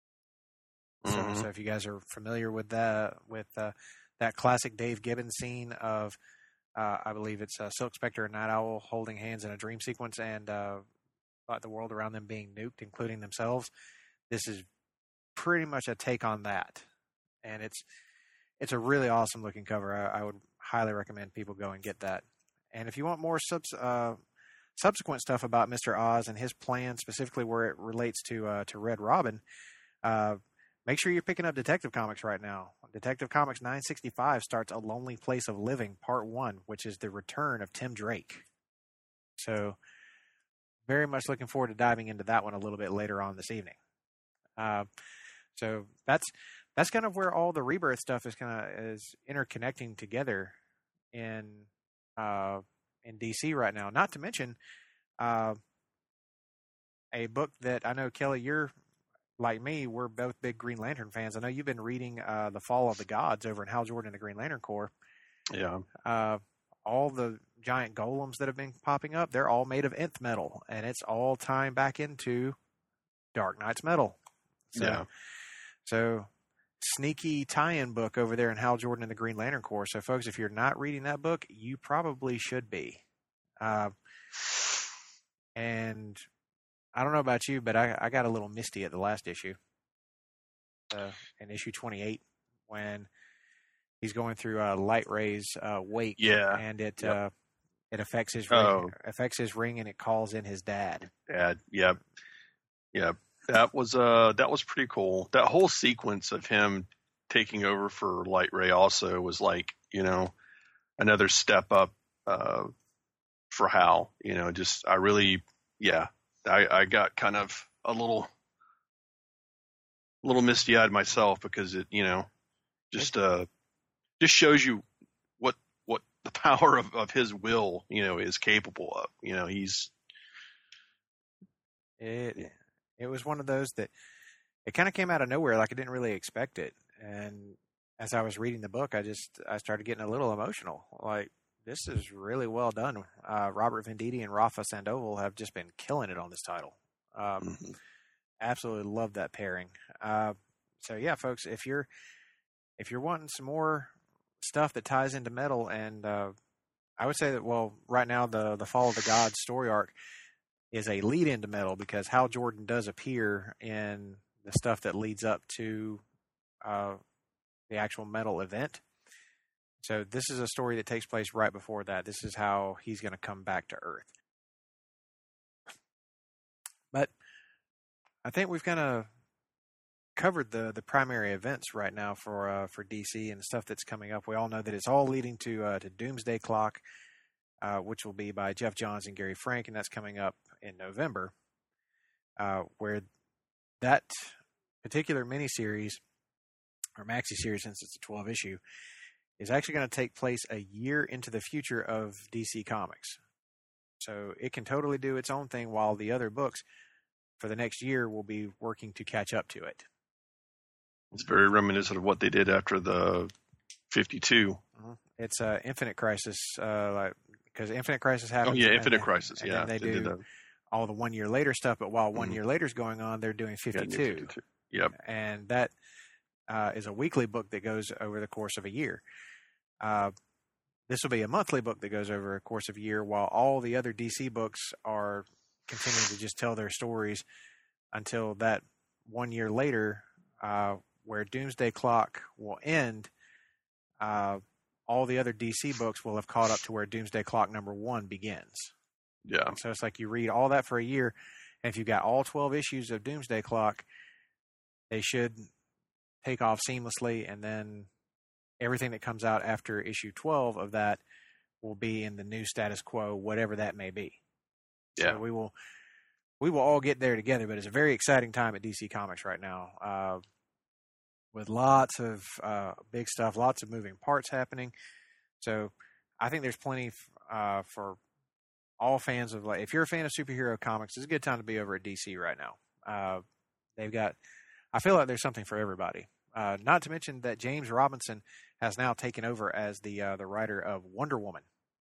Mm-hmm. So, so if you guys are familiar with that, with uh, that classic Dave Gibbons scene of, uh, I believe it's uh, Silk Spectre and Night Owl holding hands in a dream sequence, and uh, the world around them being nuked, including themselves, this is pretty much a take on that, and it's. It's a really awesome looking cover. I, I would highly recommend people go and get that. And if you want more subs, uh, subsequent stuff about Mister Oz and his plan, specifically where it relates to uh, to Red Robin, uh, make sure you're picking up Detective Comics right now. Detective Comics nine sixty-five starts A Lonely Place of Living, Part one, which is the return of Tim Drake. So very much looking forward to diving into that one a little bit later on this evening. Uh, so that's... That's kind of where all the Rebirth stuff is kind of is interconnecting together in uh, in D C right now. Not to mention uh, a book that I know, Kelly, you're like me. We're both big Green Lantern fans. I know you've been reading uh, The Fall of the Gods over in Hal Jordan and the Green Lantern Corps. Yeah. Uh, all the giant golems that have been popping up, they're all made of nth metal, and it's all tying back into Dark Knight's metal. So, yeah. So. Sneaky tie-in book over there in Hal Jordan and the Green Lantern Corps. So, folks, if you're not reading that book, you probably should be. Uh, and I don't know about you, but I, I got a little misty at the last issue, uh, in issue twenty-eight, when he's going through uh, Light Ray's uh, wake, yeah, and it yep. uh, it affects his ring, oh. affects his ring, and it calls in his dad. Dad, yep, yep. That was uh that was pretty cool. That whole sequence of him taking over for Light Ray also was like, you know, another step up uh, for Hal. You know, just I really, yeah, I, I got kind of a little, little misty eyed myself, because it, you know, just uh, just shows you what what the power of, of his will, you know, is capable of. You know, he's it. it was one of those that it kind of came out of nowhere. Like I didn't really expect it. And as I was reading the book, I just, I started getting a little emotional. Like, this is really well done. Uh, Robert Venditti and Rafa Sandoval have just been killing it on this title. Um, mm-hmm. Absolutely love that pairing. Uh, so yeah, folks, if you're, if you're wanting some more stuff that ties into metal, and uh, I would say that, well, right now the, the Fall of the Gods story arc is a lead into metal, because Hal Jordan does appear in the stuff that leads up to uh, the actual metal event. So this is a story that takes place right before that. This is how he's going to come back to Earth. But I think we've kind of covered the, the primary events right now for uh, for D C and the stuff that's coming up. We all know that it's all leading to uh, to Doomsday Clock, uh, which will be by Jeff Johns and Gary Frank, and that's coming up in November, uh, where that particular miniseries, or maxi series, since it's a twelve issue, is actually going to take place a year into the future of D C Comics. So it can totally do its own thing, while the other books for the next year will be working to catch up to it. It's very reminiscent of what they did after the fifty-two. Uh-huh. It's uh, Infinite Crisis, uh, like, because Infinite Crisis happens. Oh yeah, Infinite then, Crisis. Yeah, they, they do did all the one year later stuff. But while one mm-hmm. year later is going on, they're doing fifty-two. Yeah, fifty-two. Yep. And that uh, is a weekly book that goes over the course of a year. Uh, this will be a monthly book that goes over a course of a year, while all the other D C books are continuing to just tell their stories until that one year later, uh, where Doomsday Clock will end. Uh, all the other D C books will have caught up to where Doomsday Clock number one begins. Yeah. And so it's like you read all that for a year, and if you've got all twelve issues of Doomsday Clock, they should take off seamlessly, and then everything that comes out after issue twelve of that will be in the new status quo, whatever that may be. Yeah. So we will we will all get there together, but it's a very exciting time at D C Comics right now, uh, with lots of uh, big stuff, lots of moving parts happening. So I think there's plenty uh, for all fans of, like, if you're a fan of superhero comics, it's a good time to be over at D C right now. Uh, they've got, I feel like there's something for everybody. Uh, not to mention that James Robinson has now taken over as the uh, the writer of Wonder Woman.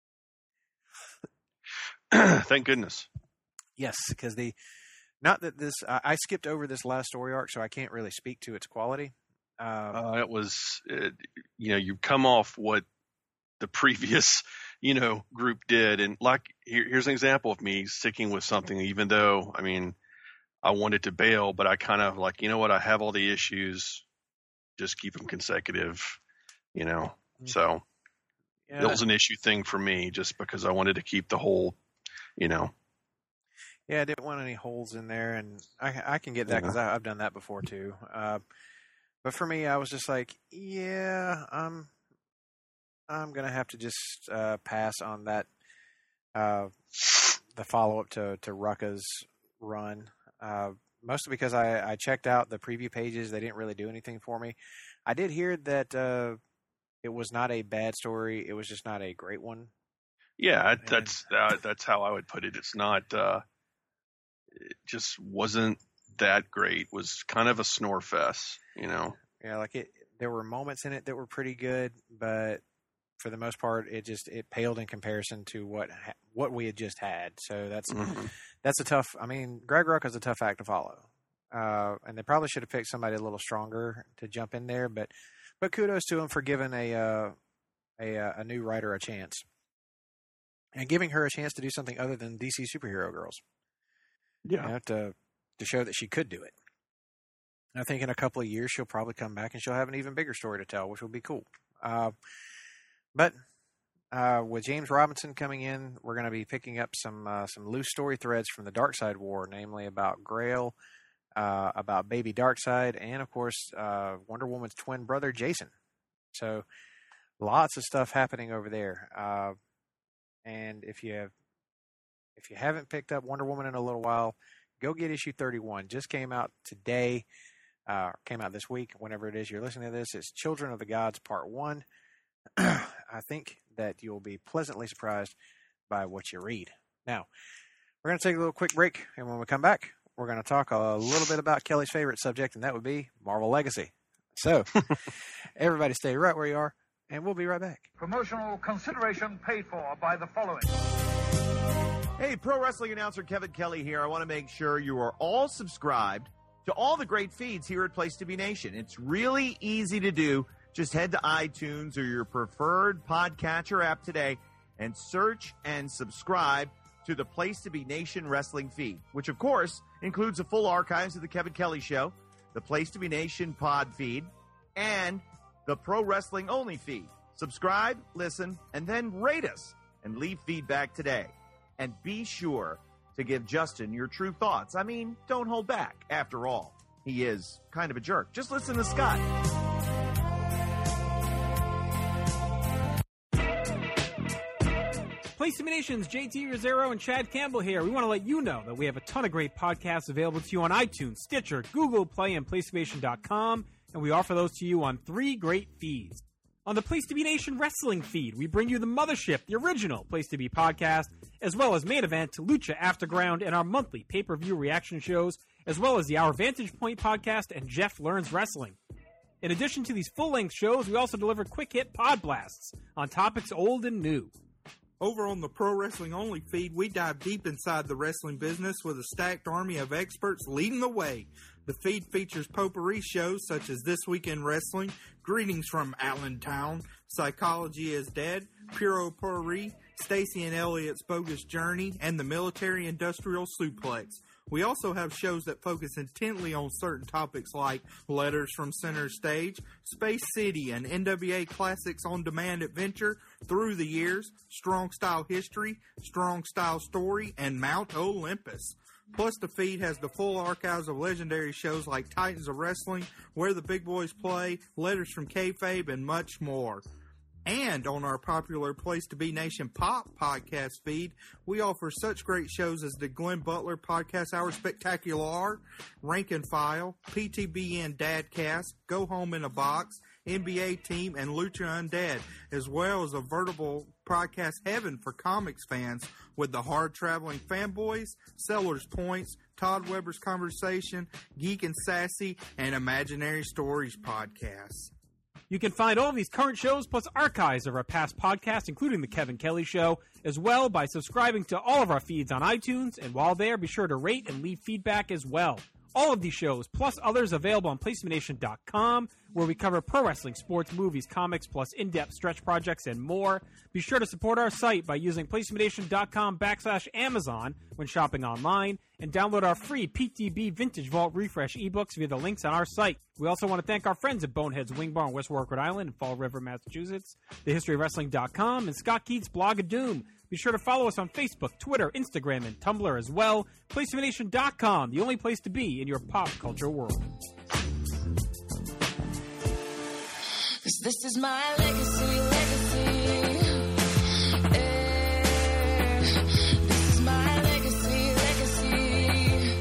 Thank goodness. Yes, because the not that this I, I skipped over this last story arc, so I can't really speak to its quality. Uh, uh, it was, it, you know, you come off what the previous, you know, group did, and like here, here's an example of me sticking with something, even though, I mean, I wanted to bail, but I kind of like, you know what, I have all the issues, just keep them consecutive, you know. So yeah. It was an issue thing for me, just because I wanted to keep the whole, you know. Yeah, I didn't want any holes in there, and I, I can get that because yeah. I've done that before too. Uh, but for me, I was just like, yeah, I'm, I'm gonna have to just uh, pass on that. Uh, the follow up to to Rucka's run, uh, mostly because I, I checked out the preview pages. They didn't really do anything for me. I did hear that uh, it was not a bad story. It was just not a great one. Yeah, and, that's uh, that's how I would put it. It's not. Uh, it just wasn't that great. It was kind of a snore fest, you know. Yeah, like it. There were moments in it that were pretty good, but for the most part, it just it paled in comparison to what what we had just had. So that's mm-hmm. that's a tough. I mean, Greg Rucka's a tough act to follow, uh, and they probably should have picked somebody a little stronger to jump in there. But but kudos to him for giving a uh, a a new writer a chance and giving her a chance to do something other than D C Superhero Girls. Yeah, you know, to to show that she could do it. And I think in a couple of years she'll probably come back and she'll have an even bigger story to tell, which will be cool. Uh, but uh, with James Robinson coming in, we're going to be picking up some uh, some loose story threads from the Darkseid War, namely about Grail, uh, about Baby Darkseid, and of course uh, Wonder Woman's twin brother Jason. So lots of stuff happening over there. Uh, and if you have If you haven't picked up Wonder Woman in a little while, go get issue thirty-one. Just came out today, uh, came out this week, whenever it is you're listening to this. It's Children of the Gods Part one. I think that you'll be pleasantly surprised by what you read. Now, we're going to take a little quick break, and when we come back, we're going to talk a little bit about Kelly's favorite subject, and that would be Marvel Legacy. So, everybody stay right where you are, and we'll be right back. Promotional consideration paid for by the following. Hey, pro wrestling announcer Kevin Kelly here. I want to make sure you are all subscribed to all the great feeds here at Place to Be Nation. It's really easy to do. Just head to iTunes or your preferred podcatcher app today and search and subscribe to the Place to Be Nation wrestling feed, which, of course, includes the full archives of the Kevin Kelly Show, the Place to Be Nation pod feed, and the Pro Wrestling Only feed. Subscribe, listen, and then rate us and leave feedback today. And be sure to give Justin your true thoughts. I mean, don't hold back. After all, he is kind of a jerk. Just listen to Scott. Place to Be Nation's J T Rosero and Chad Campbell here. We want to let you know that we have a ton of great podcasts available to you on iTunes, Stitcher, Google Play, and place to be nation dot com, and we offer those to you on three great feeds. On the Place to Be Nation Wrestling feed, we bring you the Mothership, the original Place to Be podcast, as well as Main Event, Lucha Afterground, and our monthly pay-per-view reaction shows, as well as the Our Vantage Point podcast and Jeff Learns Wrestling. In addition to these full-length shows, we also deliver quick-hit pod blasts on topics old and new. Over on the Pro Wrestling Only feed, we dive deep inside the wrestling business with a stacked army of experts leading the way. The feed features potpourri shows such as This Week in Wrestling, Greetings from Allentown, Psychology is Dead, Puro Potpourri, Stacy and Elliot's Bogus Journey, and the Military Industrial Suplex. We also have shows that focus intently on certain topics like Letters from Center Stage, Space City, and N W A Classics On Demand Adventure, Through the Years, Strong Style History, Strong Style Story, and Mount Olympus. Plus, the feed has the full archives of legendary shows like Titans of Wrestling, Where the Big Boys Play, Letters from Kayfabe, and much more. And on our popular Place to Be Nation Pop podcast feed, we offer such great shows as the Glenn Butler Podcast Hour Spectacular, Rank and File, P T B N Dadcast, Go Home in a Box, N B A Team, and Lucha Undead, as well as a veritable podcast heaven for comics fans with the Hard Traveling Fanboys, Sellers Points, Todd Weber's Conversation, Geek and Sassy, and Imaginary Stories podcasts. You can find all of these current shows plus archives of our past podcasts, including The Kevin Kelly Show, as well by subscribing to all of our feeds on iTunes. And while there, be sure to rate and leave feedback as well. All of these shows, plus others, available on place to be nation dot com, where we cover pro wrestling, sports, movies, comics, plus in-depth stretch projects and more. Be sure to support our site by using place to be nation dot com backslash Amazon when shopping online, and download our free P T B Vintage Vault Refresh ebooks via the links on our site. We also want to thank our friends at Bonehead's Wing Bar in West Warwick, Rhode Island, and Fall River, Massachusetts, the history of wrestling dot com, and Scott Keats' Blog of Doom. Be sure to follow us on Facebook, Twitter, Instagram, and Tumblr as well. place to be nation dot com, the only place to be in your pop culture world. This is my legacy, legacy. Eh, this is my legacy, legacy.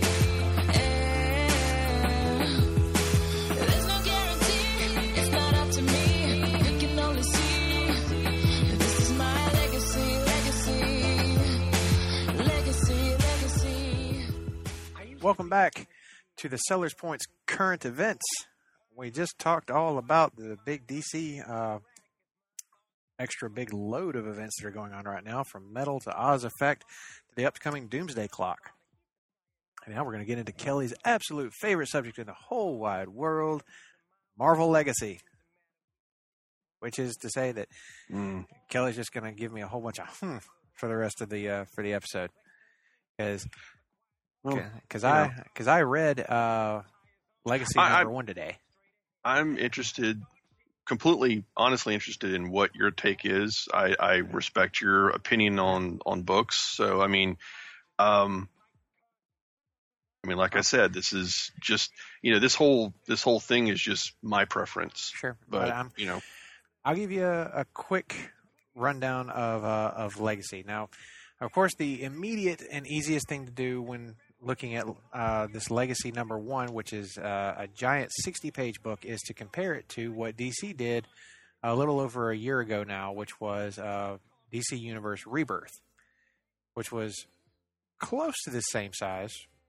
Eh, there's no guarantee, it's not up to me. We can only see. This is my legacy, legacy. Legacy, legacy. Welcome back to the Sellers Point's current events. We just talked all about the big D C uh, extra big load of events that are going on right now, from Metal to Oz Effect to the upcoming Doomsday Clock. And now we're going to get into Kelly's absolute favorite subject in the whole wide world, Marvel Legacy. Which is to say that mm. Kelly's just going to give me a whole bunch of hmm for the rest of the uh, for the episode, because because well, I because I read uh, Legacy I, number I, one today. I'm interested, completely, honestly interested in what your take is. I, I respect your opinion on, on books. So, I mean, um, I mean, like I said, this is just, you know, this whole, this whole thing is just my preference. Sure. But, but you know, I'll give you a, a quick rundown of, uh, of Legacy. Now, of course, the immediate and easiest thing to do when looking at uh, this Legacy number one, which is uh, a giant sixty-page book, is to compare it to what D C did a little over a year ago now, which was uh, D C Universe Rebirth, which was close to the same size,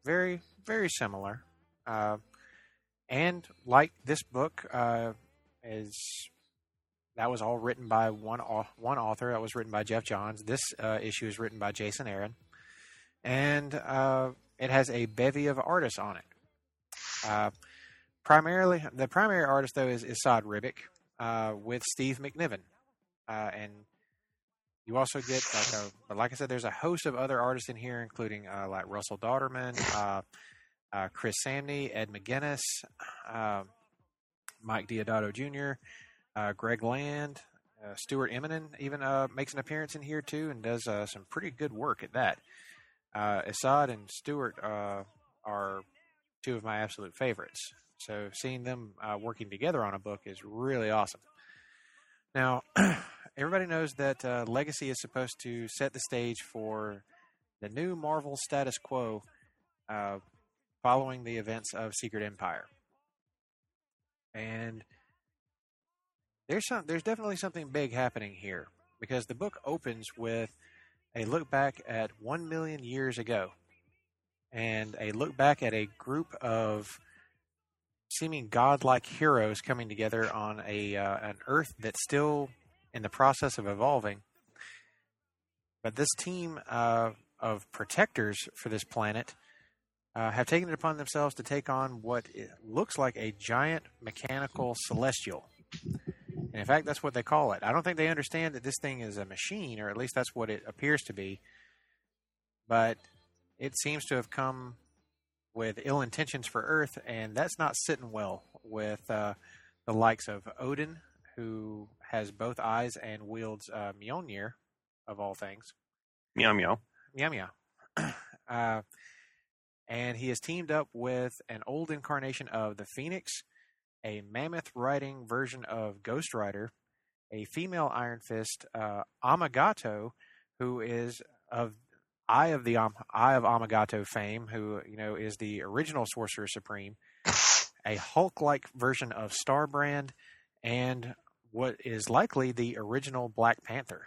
very, very similar. Uh, and like this book, uh, is that was all written by one au- one author. That was written by Jeff Johns. This uh, issue is written by Jason Aaron, and uh, it has a bevy of artists on it. Uh, primarily, the primary artist though is Esad Ribic uh, with Steve McNiven, uh, and you also get like a, but like I said, there's a host of other artists in here, including uh, like Russell Dauterman, uh, uh, Chris Samney, Ed McGuinness, uh, Mike Diodato Junior, uh, Greg Land, uh, Stuart Eminem even uh, makes an appearance in here too, and does uh, some pretty good work at that. Uh, Esad and Stuart uh, are two of my absolute favorites. So seeing them uh, working together on a book is really awesome. Now, everybody knows that uh, Legacy is supposed to set the stage for the new Marvel status quo uh, following the events of Secret Empire. And there's some, there's definitely something big happening here, because the book opens with a look back at one million years ago, and a look back at a group of seeming godlike heroes coming together on a uh, an Earth that's still in the process of evolving. But this team uh, of protectors for this planet uh, have taken it upon themselves to take on what it looks like a giant mechanical celestial. And in fact, that's what they call it. I don't think they understand that this thing is a machine, or at least that's what it appears to be. But it seems to have come with ill intentions for Earth, and that's not sitting well with uh, the likes of Odin, who has both eyes and wields uh, Mjolnir, of all things. Meow meow. Meow meow. uh, and he is teamed up with an old incarnation of the Phoenix, a mammoth-riding version of Ghost Rider, a female Iron Fist, uh, Amagato, who is of Eye of the um, Eye of Amagato fame, who you know is the original Sorcerer Supreme, a Hulk-like version of Starbrand, and what is likely the original Black Panther.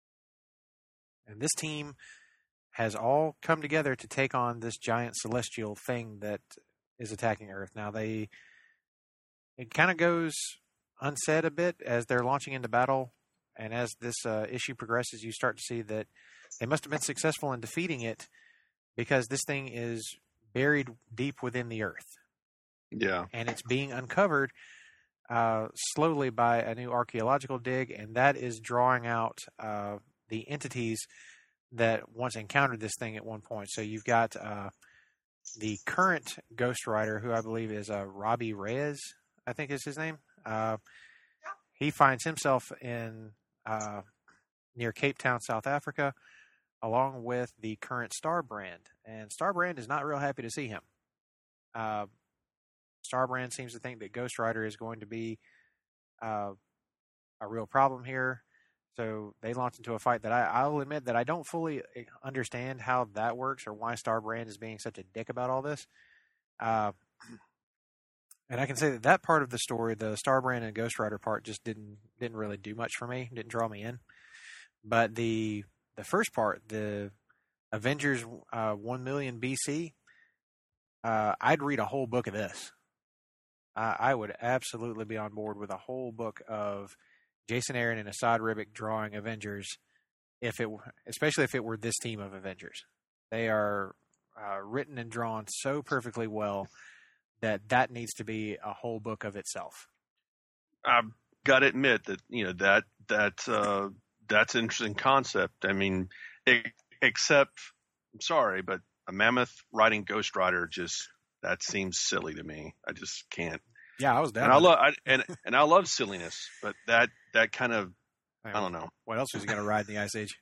And this team has all come together to take on this giant celestial thing that is attacking Earth. Now they, it kind of goes unsaid a bit as they're launching into battle, and as this uh, issue progresses, you start to see that they must have been successful in defeating it, because this thing is buried deep within the Earth. Yeah. And it's being uncovered uh, slowly by a new archaeological dig, and that is drawing out uh, the entities that once encountered this thing at one point. So you've got uh, the current Ghost Rider, who I believe is uh, Robbie Reyes, I think is his name. Uh, he finds himself in uh, near Cape Town, South Africa, along with the current Starbrand. And Starbrand is not real happy to see him. Uh, Starbrand seems to think that Ghost Rider is going to be uh, a real problem here. So they launch into a fight that I, I'll admit that I don't fully understand how that works, or why Starbrand is being such a dick about all this. Uh, and I can say that that part of the story, the Starbrand and Ghost Rider part, just didn't didn't really do much for me, didn't draw me in. But the the first part, the Avengers uh, one million B C, uh, I'd read a whole book of this. I, I would absolutely be on board with a whole book of Jason Aaron and Esad Ribic drawing Avengers, if it, especially if it were this team of Avengers. They are uh, written and drawn so perfectly well that that needs to be a whole book of itself. I've got to admit that you know that that uh, that's an interesting concept. I mean, it, except I'm sorry, but a mammoth riding Ghost Rider just that seems silly to me. I just can't. Yeah, I was down. And I love I, and and I love silliness, but that that kind of I don't know. What else was he going to ride in the Ice Age?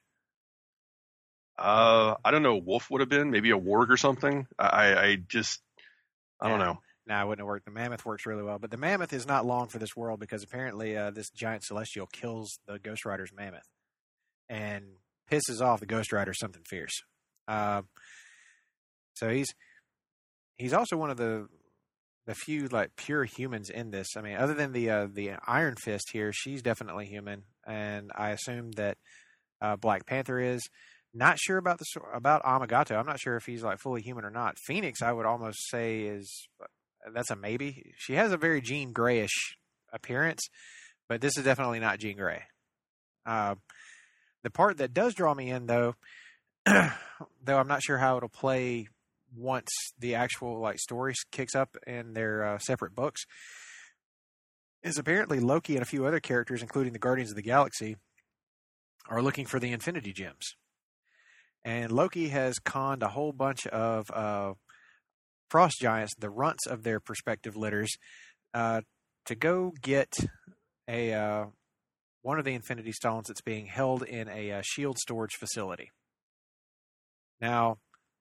Uh, I don't know. Wolf would have been maybe a warg or something. I, I just I yeah. don't know. No, nah, it wouldn't have worked. The Mammoth works really well, but the Mammoth is not long for this world, because apparently uh, this giant celestial kills the Ghost Rider's Mammoth and pisses off the Ghost Rider something fierce. Uh, so he's he's also one of the the few like pure humans in this. I mean, other than the uh, the Iron Fist here, she's definitely human, and I assume that uh, Black Panther is. Not sure about the about Amagato. I'm not sure if he's like fully human or not. Phoenix, I would almost say is that's a maybe. She has a very Jean Greyish appearance, but this is definitely not Jean Grey. Uh, the part that does draw me in, though, though I'm not sure how it'll play once the actual like story kicks up in their uh, separate books, is apparently Loki and a few other characters, including the Guardians of the Galaxy, are looking for the Infinity Gems. And Loki has conned a whole bunch of uh, frost giants, the runts of their respective litters, uh, to go get a uh, one of the Infinity Stones that's being held in a uh, shield storage facility. Now,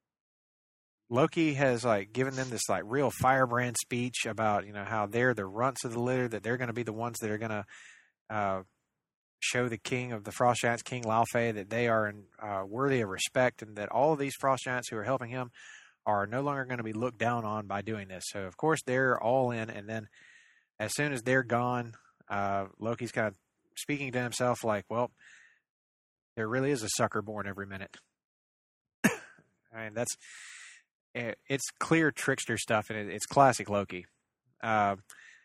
Loki has like given them this like real firebrand speech about, you know, how they're the runts of the litter, that they're going to be the ones that are going to uh, show the king of the frost giants, King Laufey, that they are in, uh, worthy of respect, and that all of these frost giants who are helping him are no longer going to be looked down on by doing this. So, of course, they're all in, and then as soon as they're gone, uh, Loki's kind of speaking to himself like, well, there really is a sucker born every minute. I mean, that's... It's clear trickster stuff, and it's classic Loki. Uh,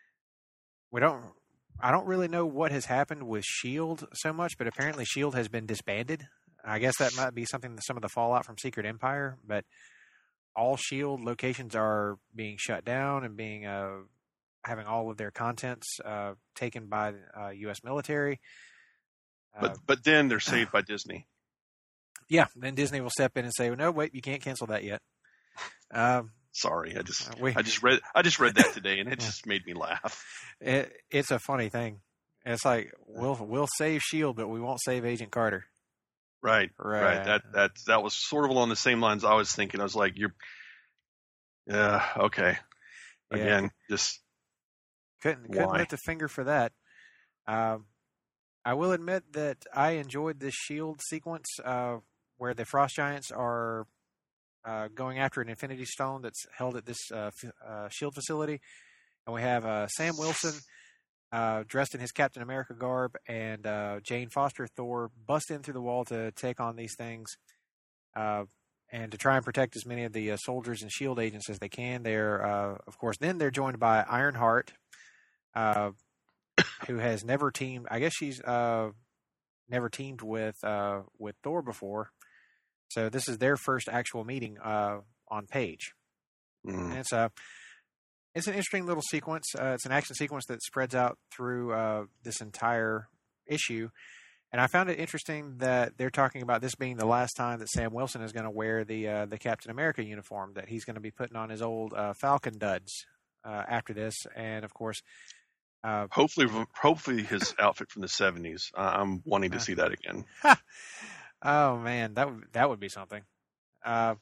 we don't... I don't really know what has happened with S H I E L D so much, but apparently S H I E L D has been disbanded. I guess that might be something, some of the fallout from Secret Empire, but all S H I E L D locations are being shut down and being uh, having all of their contents uh, taken by uh, U S military. Uh, But but then they're saved by Disney. Yeah, then Disney will step in and say, well, "No, wait, you can't cancel that yet." Um, Sorry, I just we, I just read I just read that today, and it yeah. just made me laugh. It, it's a funny thing. It's like we'll we'll save S H I E L D, but we won't save Agent Carter. Right, Right. right. That that that was sort of along the same lines I was thinking. I was like, "You're, yeah, okay." Yeah. Again, just Couldn't couldn't Why? lift a finger for that. Um, I will admit that I enjoyed this S H I E L D sequence uh, where the Frost Giants are uh, going after an Infinity Stone that's held at this uh, f- uh, S H I E L D facility, and we have uh, Sam Wilson uh, dressed in his Captain America garb, and uh, Jane Foster Thor bust in through the wall to take on these things. Uh, and to try and protect as many of the uh, soldiers and S H I E L D agents as they can. They're, uh, of course, then they're joined by Ironheart, uh, who has never teamed. I guess she's uh, never teamed with uh, with Thor before, so this is their first actual meeting uh, on page. mm, And it's a it's an interesting little sequence. Uh, it's an action sequence that spreads out through uh, this entire issue. And I found it interesting that they're talking about this being the last time that Sam Wilson is going to wear the uh, the Captain America uniform, that he's going to be putting on his old uh, Falcon duds uh, after this. And, of course... Uh, hopefully, hopefully his outfit from the seventies. Uh, I'm wanting to Uh, see that again. oh, man, that would, that would be something. Uh,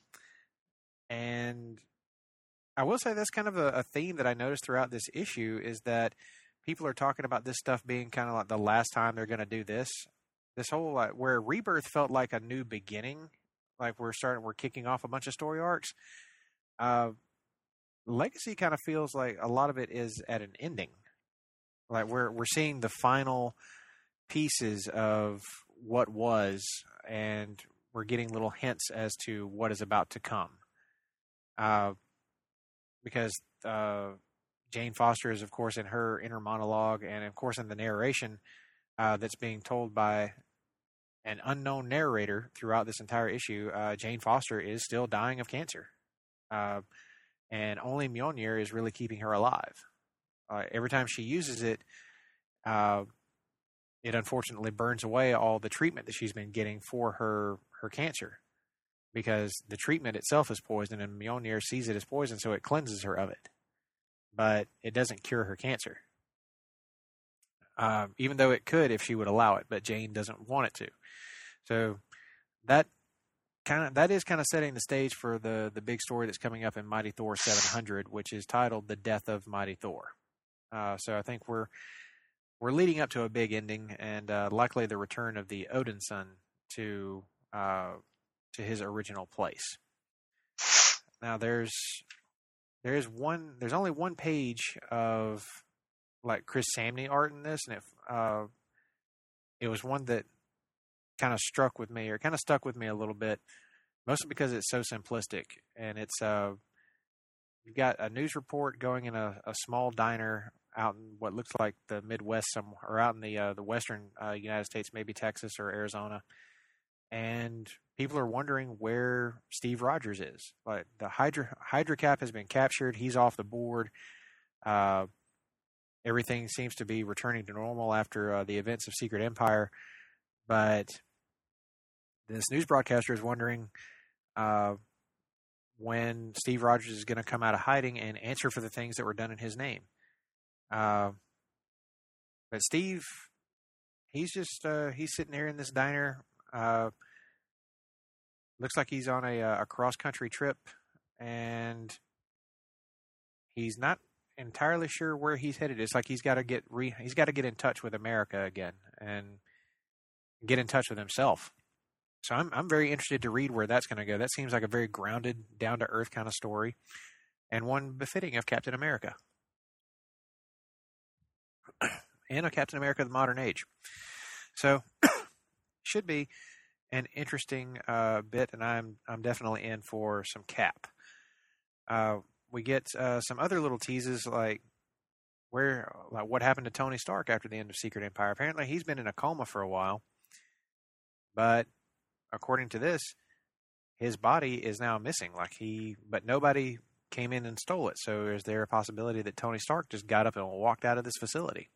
and I will say that's kind of a, a theme that I noticed throughout this issue is that people are talking about this stuff being kind of like the last time they're going to do this. This whole, like, where Rebirth felt like a new beginning, like we're starting, we're kicking off a bunch of story arcs. Uh, Legacy kind of feels like a lot of it is at an ending. Like we're we're seeing the final pieces of what was, and we're getting little hints as to what is about to come. Uh, because uh, Jane Foster is, of course, in her inner monologue, and of course in the narration uh, that's being told by an unknown narrator throughout this entire issue. Uh, Jane Foster is still dying of cancer, uh, and only Mjolnir is really keeping her alive. Uh, every time she uses it, uh, it unfortunately burns away all the treatment that she's been getting for her, her cancer, because the treatment itself is poison, and Mjolnir sees it as poison, so it cleanses her of it. But it doesn't cure her cancer, um, even though it could if she would allow it. But Jane doesn't want it to. So that kind of that is kind of setting the stage for the the big story that's coming up in Mighty Thor seven hundred, which is titled "The Death of Mighty Thor." Uh, so I think we're we're leading up to a big ending, and uh, likely the return of the Odin son to uh, to his original place. Now there's there's one there's only one page of like Chris Samney art in this, and it uh, it was one that kind of struck with me, or kind of stuck with me a little bit, mostly because it's so simplistic. And it's uh, you've got a news report going in a, a small diner out in what looks like the Midwest, somewhere, or out in the uh, the western uh, United States, maybe Texas or Arizona, and people are wondering where Steve Rogers is. Like the Hydra Hydra Cap has been captured; he's off the board. Uh, everything seems to be returning to normal after uh, the events of Secret Empire, but this news broadcaster is wondering uh, when Steve Rogers is going to come out of hiding and answer for the things that were done in his name. Uh, but Steve, he's just, uh, he's sitting there in this diner. Uh, looks like he's on a, a cross-country trip, and he's not entirely sure where he's headed. It's like he's got to get re, he's got to get in touch with America again and get in touch with himself. So I'm I'm very interested to read where that's going to go. That seems like a very grounded, down-to-earth kind of story, and one befitting of Captain America. And a Captain America of the modern age. So, should be an interesting uh, bit, and I'm I'm definitely in for some Cap. Uh, we get uh, some other little teases, like where, like what happened to Tony Stark after the end of Secret Empire. Apparently, he's been in a coma for a while, but according to this, his body is now missing. Like he, but nobody came in and stole it. So, is there a possibility that Tony Stark just got up and walked out of this facility?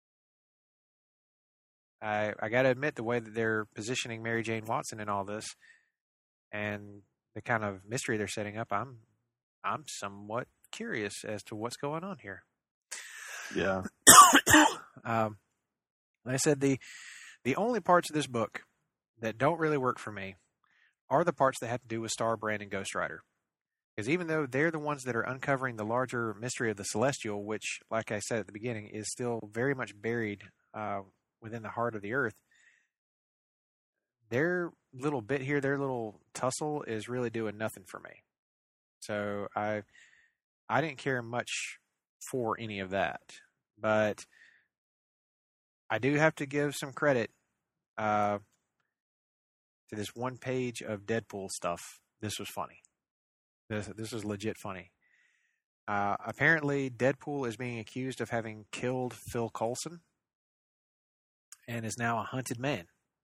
I, I got to admit, the way that they're positioning Mary Jane Watson in all this, and the kind of mystery they're setting up, I'm I'm somewhat curious as to what's going on here. Yeah. um, like I said, the the only parts of this book that don't really work for me are the parts that have to do with Starbrand and Ghost Rider. Because even though they're the ones that are uncovering the larger mystery of the Celestial, which, like I said at the beginning, is still very much buried uh, within the heart of the earth, their little bit here, their little tussle is really doing nothing for me. So I I didn't care much for any of that. But I do have to give some credit uh, to this one page of Deadpool stuff. This was funny. This this was legit funny. Uh, apparently, Deadpool is being accused of having killed Phil Coulson and is now a hunted man.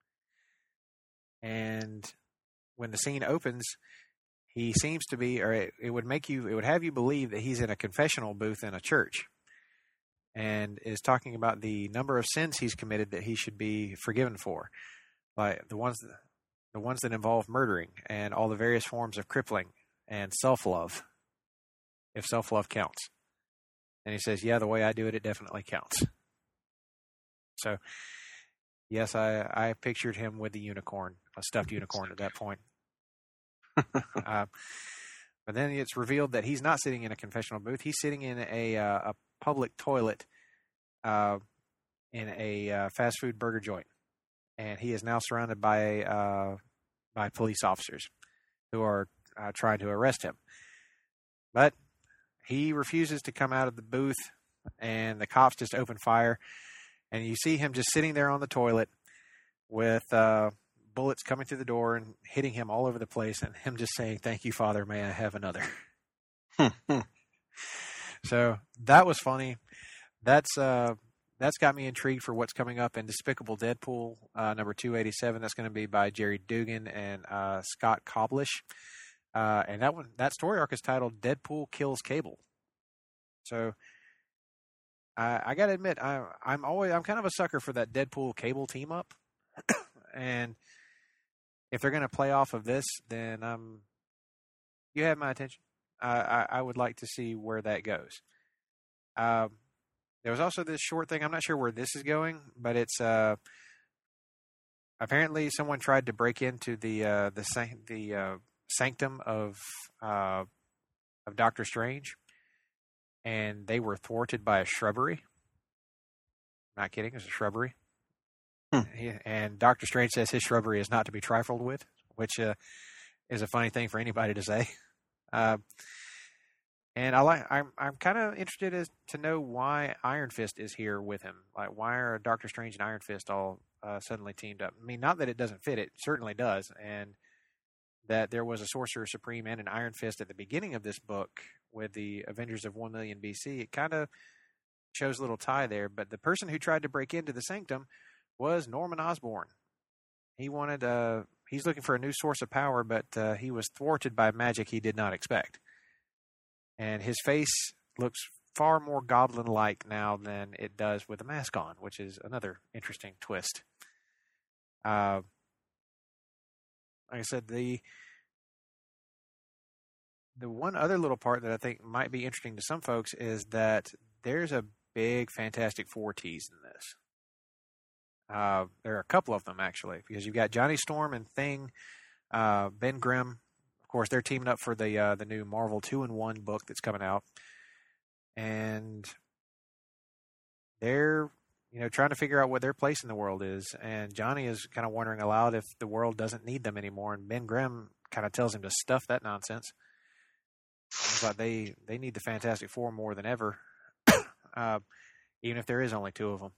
And when the scene opens, he seems to be, or it, it would make you, it would have you believe that he's in a confessional booth in a church and is talking about the number of sins he's committed that he should be forgiven for, like the ones that, the ones that involve murdering and all the various forms of crippling and self-love, if self-love counts. And he says, yeah, the way I do it, it definitely counts. So, yes, I, I pictured him with the unicorn, a stuffed unicorn at that point. uh, but then it's revealed that he's not sitting in a confessional booth. He's sitting in a uh, a public toilet uh, in a uh, fast food burger joint. And he is now surrounded by uh, by police officers who are uh, trying to arrest him. But he refuses to come out of the booth, and the cops just open fire. And you see him just sitting there on the toilet with uh, bullets coming through the door and hitting him all over the place, and him just saying, "Thank you, Father, may I have another?" So that was funny. That's uh, that's got me intrigued for what's coming up in Despicable Deadpool uh, number two eighty-seven. That's going to be by Jerry Dugan and uh, Scott Koblish. Uh, and that one, that story arc is titled "Deadpool Kills Cable." So I, I got to admit, I, I'm always I'm kind of a sucker for that Deadpool Cable team up, and if they're going to play off of this, then um, you have my attention. Uh, I, I would like to see where that goes. Um, there was also this short thing. I'm not sure where this is going, but it's uh, apparently someone tried to break into the uh, the the uh, sanctum of uh, of Doctor Strange, and they were thwarted by a shrubbery. Not kidding, it's a shrubbery. Hmm. He, and Doctor Strange says his shrubbery is not to be trifled with, which uh, is a funny thing for anybody to say. Uh, and I like. I'm I'm kind of interested as to know why Iron Fist is here with him. Like, why are Doctor Strange and Iron Fist all uh, suddenly teamed up. I mean, not that it doesn't fit; it certainly does, and that there was a Sorcerer Supreme and an Iron Fist at the beginning of this book with the Avengers of one million B C. It kind of shows a little tie there. But the person who tried to break into the Sanctum was Norman Osborn. He wanted, uh, he's looking for a new source of power, but uh, he was thwarted by magic he did not expect. And his face looks far more goblin-like now than it does with a mask on, which is another interesting twist. Uh, like I said, the the one other little part that I think might be interesting to some folks is that there's a big Fantastic Four tease in this. Uh, there are a couple of them, actually, because you've got Johnny Storm and Thing, uh, Ben Grimm. Of course, they're teaming up for the uh, the new Marvel two in one book that's coming out. And they're, you know, trying to figure out what their place in the world is. And Johnny is kind of wondering aloud if the world doesn't need them anymore. And Ben Grimm kind of tells him to stuff that nonsense. But they, they need the Fantastic Four more than ever, uh, even if there is only two of them.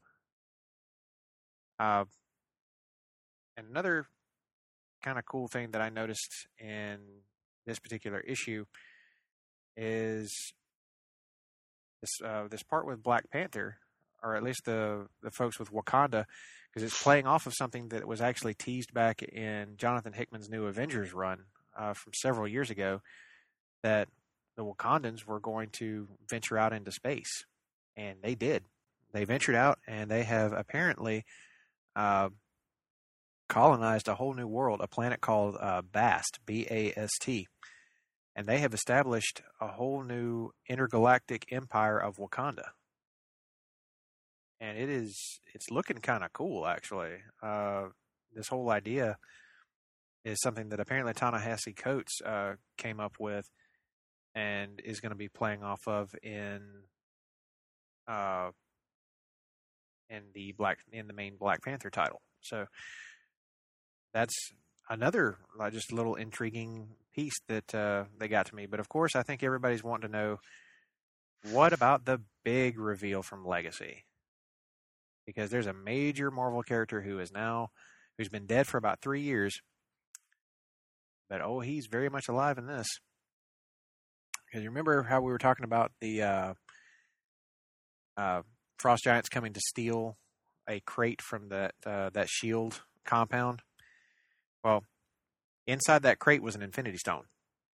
Uh, and another kind of cool thing that I noticed in this particular issue is this uh, this part with Black Panther, or at least the the folks with Wakanda, because it's playing off of something that was actually teased back in Jonathan Hickman's New Avengers run uh, from several years ago, that the Wakandans were going to venture out into space, and they did. They ventured out, and they have apparently uh, colonized a whole new world, a planet called uh, Bast, B A S T. And they have established a whole new intergalactic empire of Wakanda. And it is, it's looking kind of cool, actually. Uh, this whole idea is something that apparently Ta-Nehisi Coates uh, came up with and is going to be playing off of in uh, in the Black in the main Black Panther title. So that's another uh, just a little intriguing piece that uh, they got to me. But of course, I think everybody's wanting to know, what about the big reveal from Legacy? Because there's a major Marvel character who is now, who's been dead for about three years. But oh, he's very much alive in this. Because you remember how we were talking about the uh, uh, Frost Giants coming to steal a crate from that uh, that SHIELD compound? Well, inside that crate was an Infinity Stone.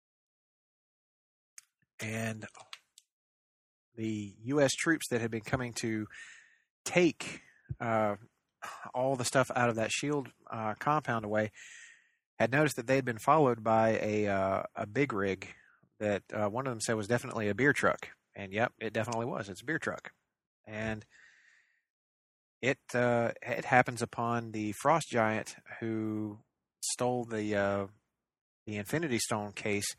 And the U S troops that had been coming to take uh, all the stuff out of that SHIELD uh, compound away had noticed that they had been followed by a uh, a big rig that uh, one of them said was definitely a beer truck. And yep, it definitely was. It's a beer truck. And it uh, it happens upon the Frost Giant who stole the uh, the Infinity Stone case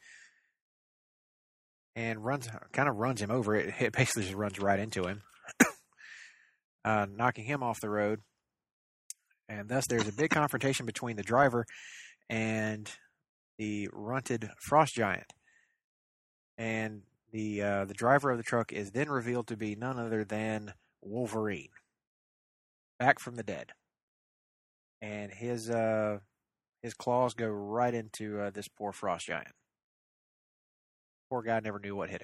and runs kind of runs him over. It, it basically just runs right into him, uh, knocking him off the road. And thus there's a big confrontation between the driver and the runted Frost Giant. And the uh, the driver of the truck is then revealed to be none other than Wolverine, back from the dead. And his uh, his claws go right into uh, this poor Frost Giant. Poor guy never knew what hit him.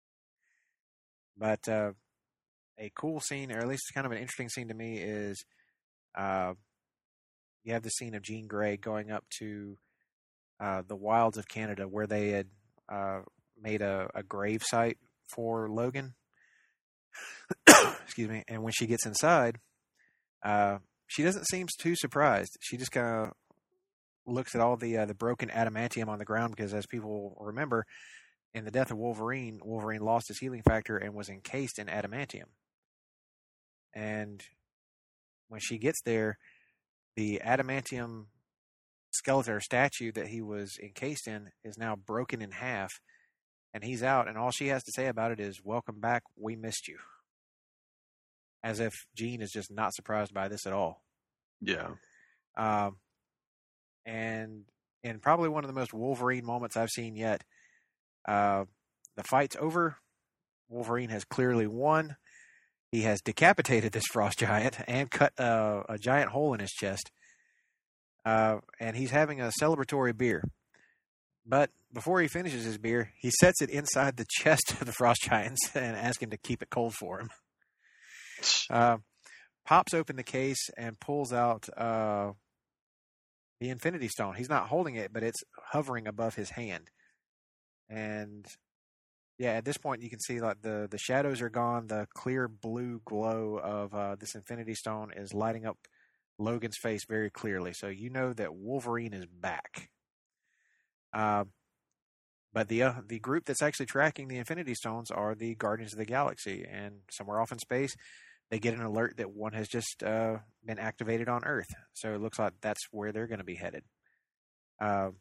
But uh, a cool scene, or at least kind of an interesting scene to me, is uh, you have the scene of Jean Grey going up to uh, the wilds of Canada, where they had uh, made a, a grave site for Logan. Excuse me. And when she gets inside, uh, she doesn't seem too surprised. She just kind of looks at all the uh, the broken adamantium on the ground, because as people remember, in the death of Wolverine, Wolverine lost his healing factor and was encased in adamantium. And when she gets there, the adamantium skeleton or statue that he was encased in is now broken in half, and he's out, and all she has to say about it is, "Welcome back, we missed you." As if Jean is just not surprised by this at all. Yeah. Um, and in probably one of the most Wolverine moments I've seen yet, uh, the fight's over. Wolverine has clearly won. he has decapitated this frost giant and cut uh, a giant hole in his chest. Uh, and he's having a celebratory beer. But before he finishes his beer, he sets it inside the chest of the frost giants and asks him to keep it cold for him. Uh, pops open the case and pulls out uh, the Infinity Stone. He's not holding it, but it's hovering above his hand. And yeah, at this point you can see like the, the shadows are gone. The clear blue glow of uh, this Infinity Stone is lighting up Logan's face very clearly. So you know that Wolverine is back. Uh, but the uh, the group that's actually tracking the Infinity Stones are the Guardians of the Galaxy. And somewhere off in space, they get an alert that one has just uh, been activated on Earth. So it looks like that's where they're going to be headed. Uh,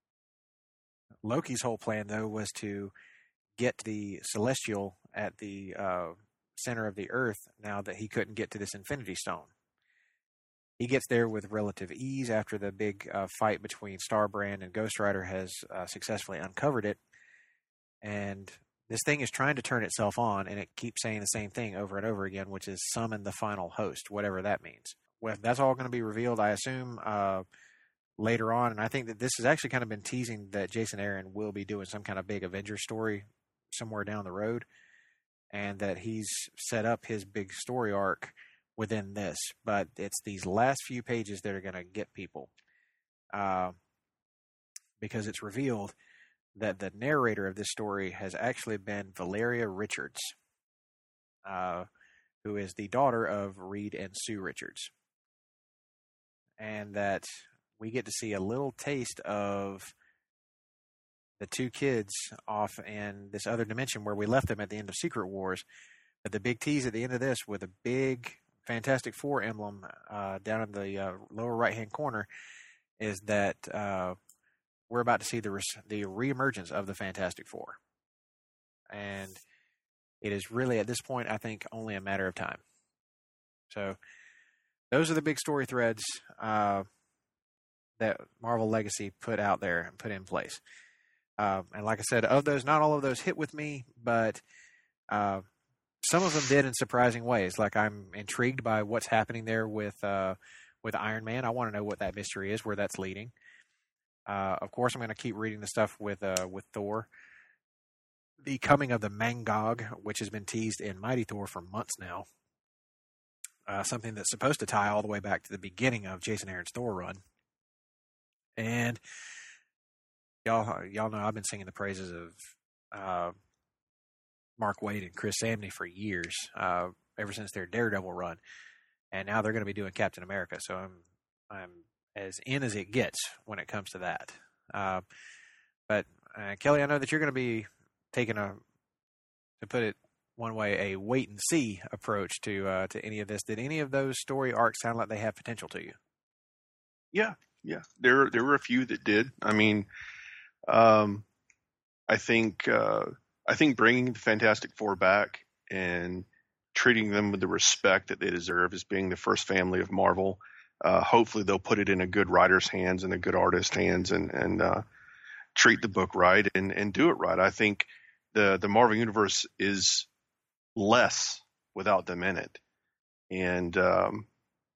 Loki's whole plan, though, was to get the Celestial at the uh, center of the Earth now that he couldn't get to this Infinity Stone. He gets there with relative ease after the big uh, fight between Starbrand and Ghost Rider has uh, successfully uncovered it. And this thing is trying to turn itself on, and it keeps saying the same thing over and over again, which is summon the final host, whatever that means. Well, that's all going to be revealed, I assume, uh, later on. And I think that this has actually kind of been teasing that Jason Aaron will be doing some kind of big Avenger story somewhere down the road, and that he's set up his big story arc within this. But it's these last few pages that are going to get people, uh, because it's revealed that the narrator of this story has actually been Valeria Richards, uh, who is the daughter of Reed and Sue Richards. And that we get to see a little taste of the two kids off in this other dimension where we left them at the end of Secret Wars. But the big tease at the end of this with a big Fantastic Four emblem uh, down in the uh, lower right-hand corner is that uh, we're about to see the res- the reemergence of the Fantastic Four. And it is really, at this point, I think, only a matter of time. So those are the big story threads uh, that Marvel Legacy put out there and put in place. Uh, and like I said, of those, not all of those hit with me, but uh, some of them did in surprising ways. Like, I'm intrigued by what's happening there with uh, with Iron Man. I want to know what that mystery is, where that's leading. Uh, of course, I'm going to keep reading the stuff with uh, with Thor. The coming of the Mangog, which has been teased in Mighty Thor for months now. Uh, something that's supposed to tie all the way back to the beginning of Jason Aaron's Thor run. And y'all, y'all know I've been singing the praises of uh, Mark Waid and Chris Samney for years, uh, ever since their Daredevil run, and now they're going to be doing Captain America. So I'm, I'm as in as it gets when it comes to that. Uh, but uh, Kelly, I know that you're going to be taking a, to put it one way, a wait and see approach to uh, to any of this. Did any of those story arcs sound like they have potential to you? Yeah, yeah. There there were a few that did. I mean, um, I think uh, I think bringing the Fantastic Four back and treating them with the respect that they deserve as being the first family of Marvel. Uh, hopefully, they'll put it in a good writer's hands and a good artist's hands, and and uh, treat the book right and and do it right. I think the the Marvel Universe is less without them in it. And, um,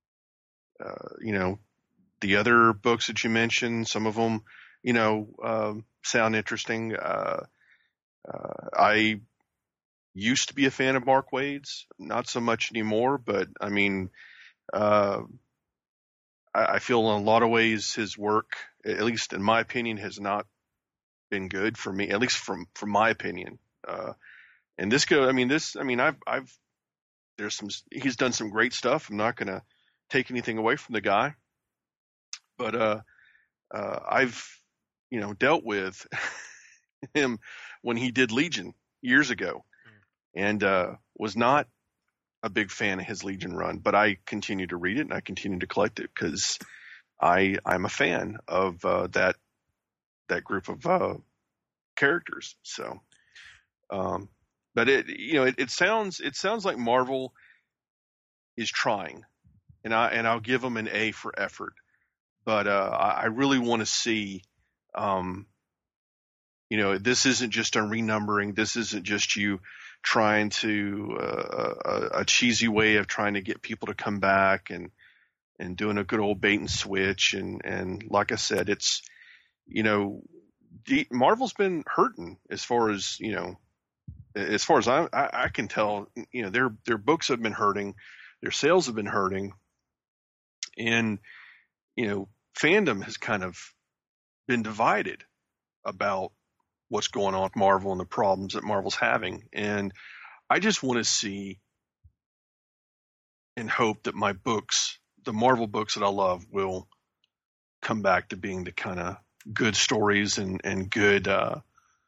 uh, you know, the other books that you mentioned, some of them, you know, um, sound interesting. Uh, uh, I used to be a fan of Mark Waid's, not so much anymore, but I mean, uh, I, I feel in a lot of ways his work, at least in my opinion, has not been good for me, at least from, from my opinion. Uh, And this go, I mean, this, I mean, I've, I've, there's some, he's done some great stuff. I'm not going to take anything away from the guy, but, uh, uh, I've, you know, dealt with him when he did Legion years ago and, uh, was not a big fan of his Legion run, but I continue to read it and I continue to collect it because I, I'm a fan of, uh, that, that group of, uh, characters. So, um, But it, you know, it, it sounds it sounds like Marvel is trying, and I and I'll give them an A for effort. But uh, I, I really want to see, um, you know, this isn't just a renumbering. This isn't just you trying to uh, a, a cheesy way of trying to get people to come back and and doing a good old bait and switch. And and like I said, it's, you know, D- Marvel's been hurting as far as, you know, as far as I, I I can tell. You know, their their books have been hurting, their sales have been hurting, and you know, fandom has kind of been divided about what's going on with Marvel and the problems that Marvel's having. And I just want to see and hope that my books, the Marvel books that I love, will come back to being the kind of good stories and, and good, uh,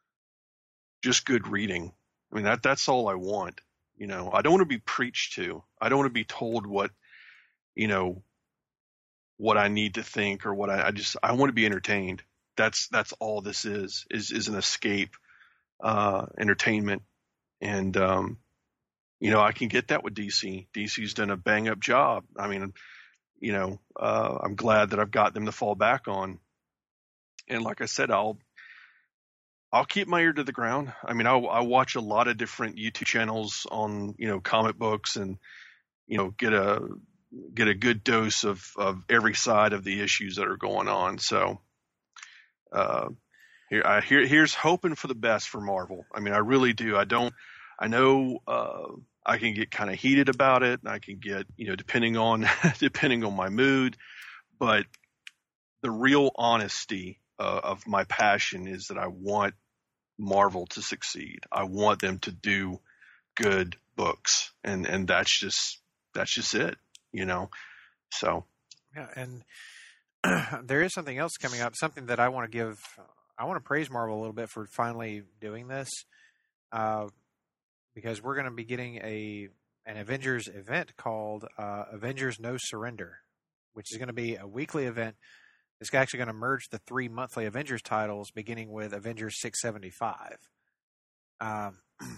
just good reading. I mean, that that's all I want. You know, I don't want to be preached to. I don't want to be told what, you know, what I need to think or what I, I just, I want to be entertained. That's, that's all this is, is, is an escape, uh, entertainment. And, um, you know, I can get that with D C. D C's done a bang up job. I mean, you know, uh, I'm glad that I've got them to fall back on. And like I said, I'll, I'll keep my ear to the ground. I mean, I'll, I watch a lot of different YouTube channels on, you know, comic books and, you know, get a, get a good dose of, of every side of the issues that are going on. So, uh, here, I, here, here's hoping for the best for Marvel. I mean, I really do. I don't, I know, uh, I can get kind of heated about it, and I can get, you know, depending on, depending on my mood, but the real honesty uh, of my passion is that I want Marvel to succeed. I want them to do good books, and, and that's just, that's just it, you know? So. Yeah. And there is something else coming up, something that I want to give, I want to praise Marvel a little bit for finally doing this. Uh, because we're going to be getting a an Avengers event called uh, Avengers No Surrender, which is going to be a weekly event. It's actually going to merge the three monthly Avengers titles, beginning with Avengers six seventy-five. Um,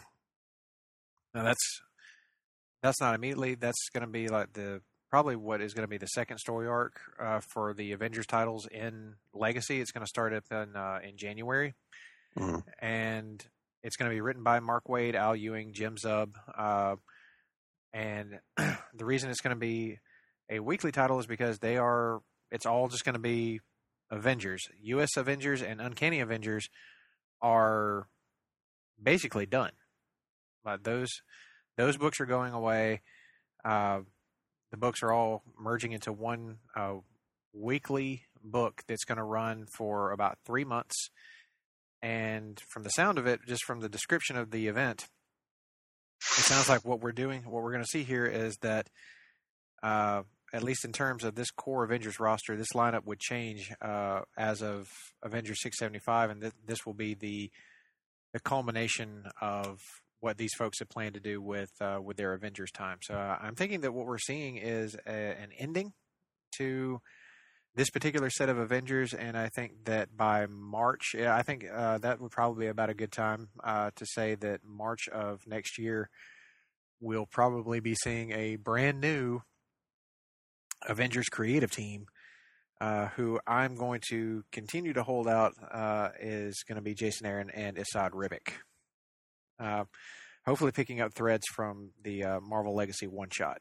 now that's that's not immediately. That's going to be like the probably what is going to be the second story arc uh, for the Avengers titles in Legacy. It's going to start up in uh, in January, mm-hmm. and it's going to be written by Mark Waid, Al Ewing, Jim Zub, uh, and the reason it's going to be a weekly title is because they are. It's all just going to be Avengers. U S Avengers and Uncanny Avengers are basically done. But those those books are going away. Uh, the books are all merging into one uh, weekly book that's going to run for about three months. And from the sound of it, just from the description of the event, it sounds like what we're doing, what we're going to see here is that, uh, at least in terms of this core Avengers roster, this lineup would change uh, as of Avengers six seventy-five, and th- this will be the the culmination of what these folks have planned to do with uh, with their Avengers time. So uh, I'm thinking that what we're seeing is a, an ending to this particular set of Avengers, and I think that by March, I think uh, that would probably be about a good time uh, to say that March of next year, we'll probably be seeing a brand new Avengers creative team, uh, who I'm going to continue to hold out uh, is going to be Jason Aaron and Esad Ribic. Uh, hopefully picking up threads from the uh, Marvel Legacy one-shot.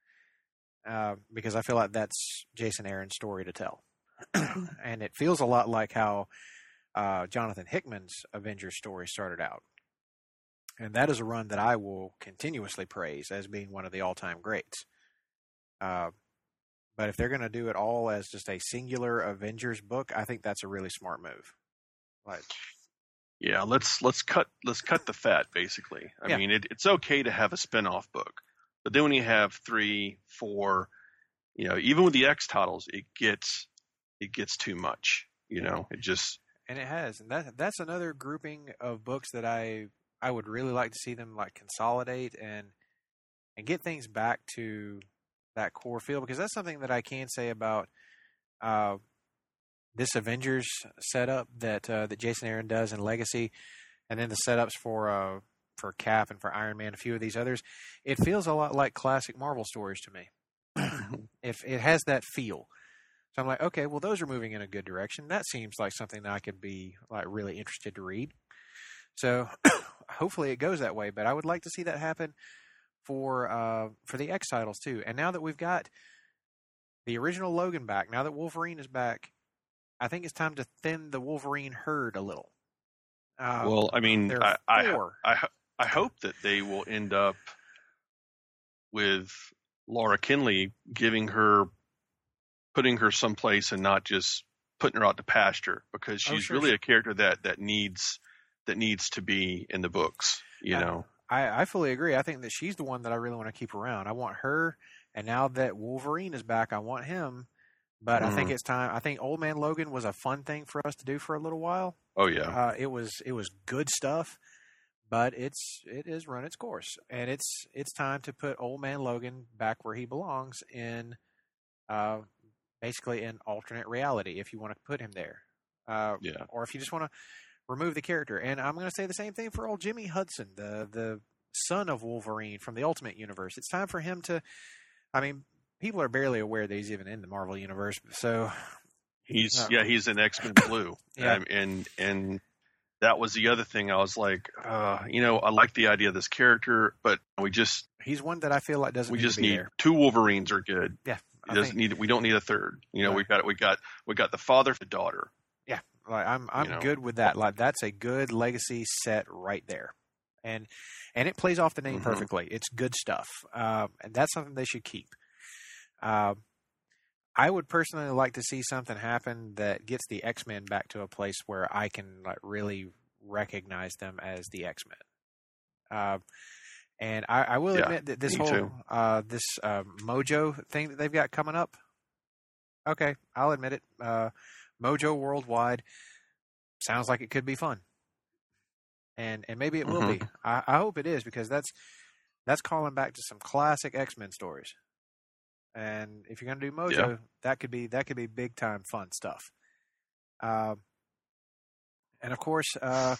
Uh, because I feel like that's Jason Aaron's story to tell. And it feels a lot like how uh, Jonathan Hickman's Avengers story started out. And that is a run that I will continuously praise as being one of the all-time greats. Uh, but if they're going to do it all as just a singular Avengers book, I think that's a really smart move. Like, yeah, let's let's cut let's cut the fat, basically. I yeah. mean, it, it's okay to have a spin-off book. But then when you have three, four, you know, even with the X titles, it gets it gets too much. You know, it just and it has, and that that's another grouping of books that I I would really like to see them like consolidate and and get things back to that core feel, because that's something that I can say about uh, this Avengers setup that uh, that Jason Aaron does in Legacy, and then the setups for. Uh, for Cap and for Iron Man, a few of these others, it feels a lot like classic Marvel stories to me. If it has that feel. So I'm like, okay, well, those are moving in a good direction. That seems like something that I could be like really interested to read. So hopefully it goes that way. But I would like to see that happen for uh, for the X titles too. And now that we've got the original Logan back, now that Wolverine is back, I think it's time to thin the Wolverine herd a little. Uh, well, I mean, there I, are I, four. I, I hope that they will end up with Laura Kinley giving her, putting her someplace and not just putting her out to pasture, because she's Oh, sure, really sure. a character that, that needs that needs to be in the books. You I- know, I, I fully agree. I think that she's the one that I really want to keep around. I want her, and now that Wolverine is back, I want him. But I think Mhm. it's time. I think Old Man Logan was a fun thing for us to do for a little while. oh yeah, Uh, it was it was good stuff, but it's it has run its course, and it's it's time to put Old Man Logan back where he belongs in, uh, basically in alternate reality. If you want to put him there, uh, yeah. or if you just want to remove the character. And I'm going to say the same thing for old Jimmy Hudson, the the son of Wolverine from the Ultimate Universe. It's time for him to. I mean, people are barely aware that he's even in the Marvel Universe, so. He's No. yeah, he's an X-Men Blue. Yeah. Um, and and that was the other thing. I was like, uh, you know, I like the idea of this character, but we just He's one that I feel like doesn't we need just to be need there. two Wolverines are good. Yeah, It I doesn't think, need we don't need a third. You know, Right. we've got we got we got the father, the daughter. yeah, like I'm I'm you know. good with that. Like that's a good legacy set right there, and and it plays off the name Mhm. perfectly. It's good stuff, um, and that's something they should keep. Um, I would personally like to see something happen that gets the X-Men back to a place where I can like really recognize them as the X-Men. Uh, and I, I will Yeah, admit that this me whole too. uh, this uh, Mojo thing that they've got coming up. Okay, I'll admit it. Uh, Mojo Worldwide sounds like it could be fun, and and maybe it will Mhm. be. I, I hope it is, because that's that's calling back to some classic X-Men stories. And if you're going to do Mojo, Yeah. that could be that could be big time fun stuff. Um, and of course, uh,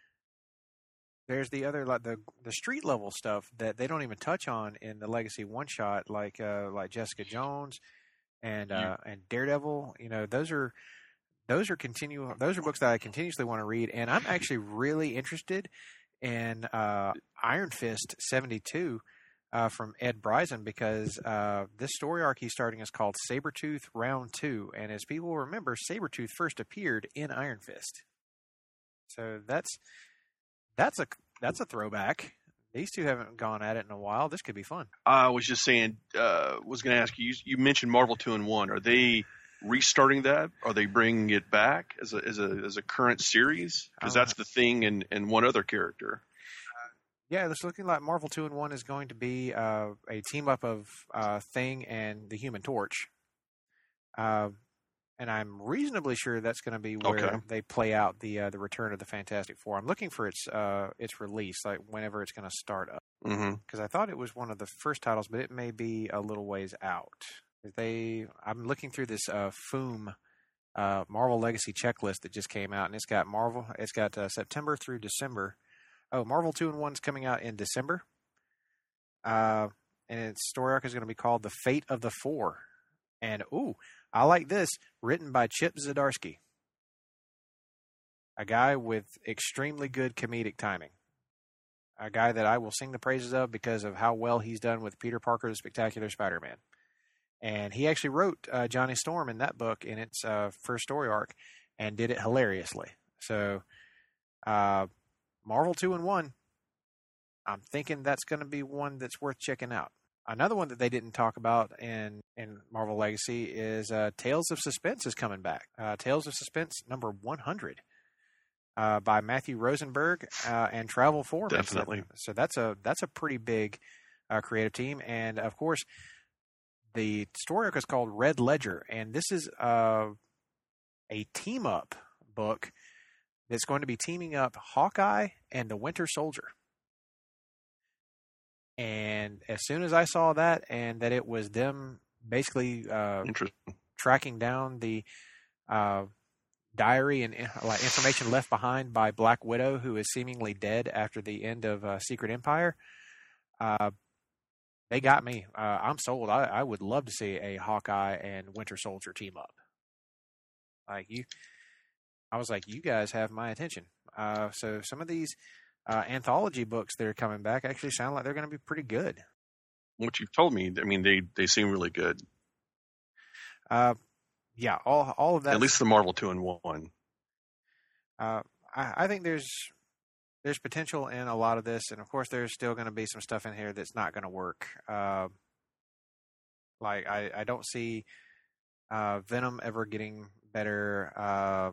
there's the other like the the street level stuff that they don't even touch on in the Legacy one shot, like uh, like Jessica Jones and uh, and Daredevil. You know, those are those are continue those are books that I continuously want to read, and I'm actually really interested in uh, Iron Fist seventy-two. Uh, from Ed Bryson, because uh, this story arc he's starting is called Sabretooth Round two. And as people remember, Sabretooth first appeared in Iron Fist. So that's that's a that's a throwback. These two haven't gone at it in a while. This could be fun. I was just saying, uh, was going to ask you. You mentioned Marvel two in one. Are they restarting that? Are they bringing it back as a as a as a current series? Because Uh, that's the thing, and and one other character. Yeah, it's looking like Marvel two in one is going to be uh, a team up of uh, Thing and the Human Torch. Uh, and I'm reasonably sure that's going to be where Okay. they play out the uh, the return of the Fantastic Four. I'm looking for its uh, its release, like whenever it's going to start up, Mm-hmm. because I thought it was one of the first titles, but it may be a little ways out. They, I'm looking through this uh, F O O M uh, Marvel Legacy checklist that just came out, and it's got Marvel. It's got uh, September through December. Oh, Marvel two in one is coming out in December. Uh, and its story arc is going to be called The Fate of the Four. And, ooh, I like this. Written by Chip Zdarsky. A guy with extremely good comedic timing. A guy that I will sing the praises of because of how well he's done with Peter Parker, the Spectacular Spider-Man. And he actually wrote uh, Johnny Storm in that book in its uh, first story arc and did it hilariously. So, uh, Marvel two in one, I'm thinking that's going to be one that's worth checking out. Another one that they didn't talk about in, in Marvel Legacy is uh, Tales of Suspense is coming back. Uh, Tales of Suspense number one hundred uh, by Matthew Rosenberg uh, and Travel Foreman. Definitely. So, so that's a that's a pretty big uh, creative team. And, of course, the story arc is called Red Ledger. And this is uh, a team-up book that's going to be teaming up Hawkeye and the Winter Soldier. And as soon as I saw that, and that it was them basically uh, Interesting. tracking down the uh, diary and like information left behind by Black Widow, who is seemingly dead after the end of uh, Secret Empire, uh, they got me. Uh, I'm sold. I, I would love to see a Hawkeye and Winter Soldier team up. Like you. I was like, you guys have my attention. Uh, so some of these uh, anthology books that are coming back actually sound like they're going to be pretty good. What you've told me, I mean, they, they seem really good. Uh, yeah, all all of that. At least the Marvel two in one. Uh, I, I think there's there's potential in a lot of this, and of course, there's still going to be some stuff in here that's not going to work. Uh, like I, I don't see uh, Venom ever getting better. Uh,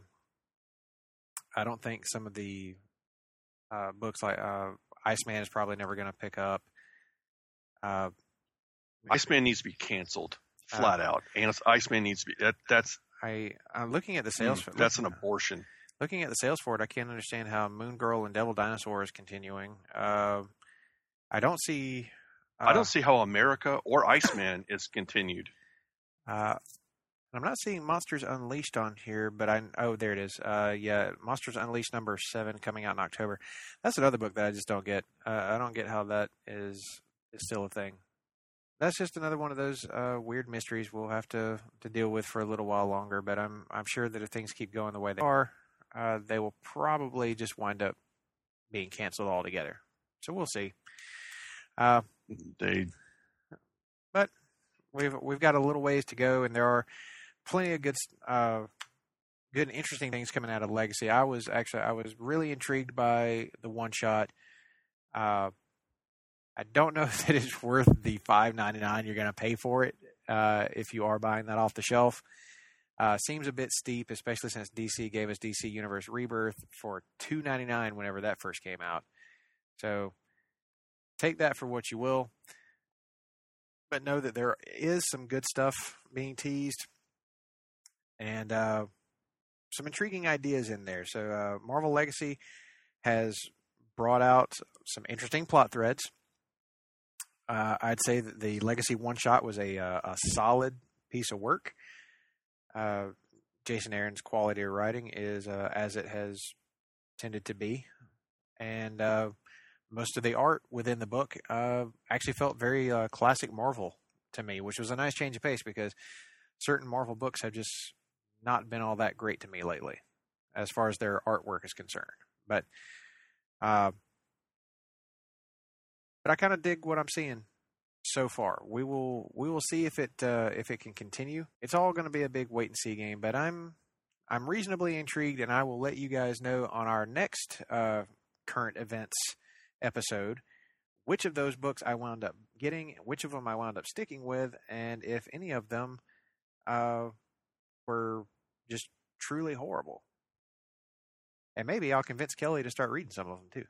I don't think some of the uh, books like uh, Iceman is probably never going to pick up. Uh, Iceman needs to be canceled flat uh, out, and Iceman needs to be that. That's I. I'm looking at the sales. Mm, for, that's looking, an abortion. Looking at the sales for it, I can't understand how Moon Girl and Devil Dinosaur is continuing. Uh, I don't see. Uh, I don't see how America or Iceman is continued. Uh, I'm not seeing Monsters Unleashed on here, but I oh there it is. Uh, yeah, Monsters Unleashed number seven coming out in October. That's another book that I just don't get. Uh, I don't get how that is is still a thing. That's just another one of those uh, weird mysteries we'll have to, to deal with for a little while longer. But I'm I'm sure that if things keep going the way they are, uh, they will probably just wind up being canceled altogether. So we'll see. Uh, they, but we've we've got a little ways to go, and there are plenty of good, uh, good and interesting things coming out of Legacy. I was actually I was really intrigued by the one shot. Uh, I don't know that it's worth the five ninety-nine you're going to pay for it uh, if you are buying that off the shelf. Uh, seems a bit steep, especially since D C gave us D C Universe Rebirth for two ninety-nine whenever that first came out. So take that for what you will, but know that there is some good stuff being teased and uh, some intriguing ideas in there. So uh, Marvel Legacy has brought out some interesting plot threads. Uh, I'd say that the Legacy one-shot was a, uh, a solid piece of work. Uh, Jason Aaron's quality of writing is uh, as it has tended to be. And uh, most of the art within the book uh, actually felt very uh, classic Marvel to me, which was a nice change of pace because certain Marvel books have just not been all that great to me lately as far as their artwork is concerned. But uh, But I kind of dig what I'm seeing so far. We will we will see if it uh, if it can continue. It's all going to be a big wait and see game, but I'm I'm reasonably intrigued, and I will let you guys know on our next uh, current events episode which of those books I wound up getting, which of them I wound up sticking with, and if any of them uh, were just truly horrible. And maybe I'll convince Kelly to start reading some of them too.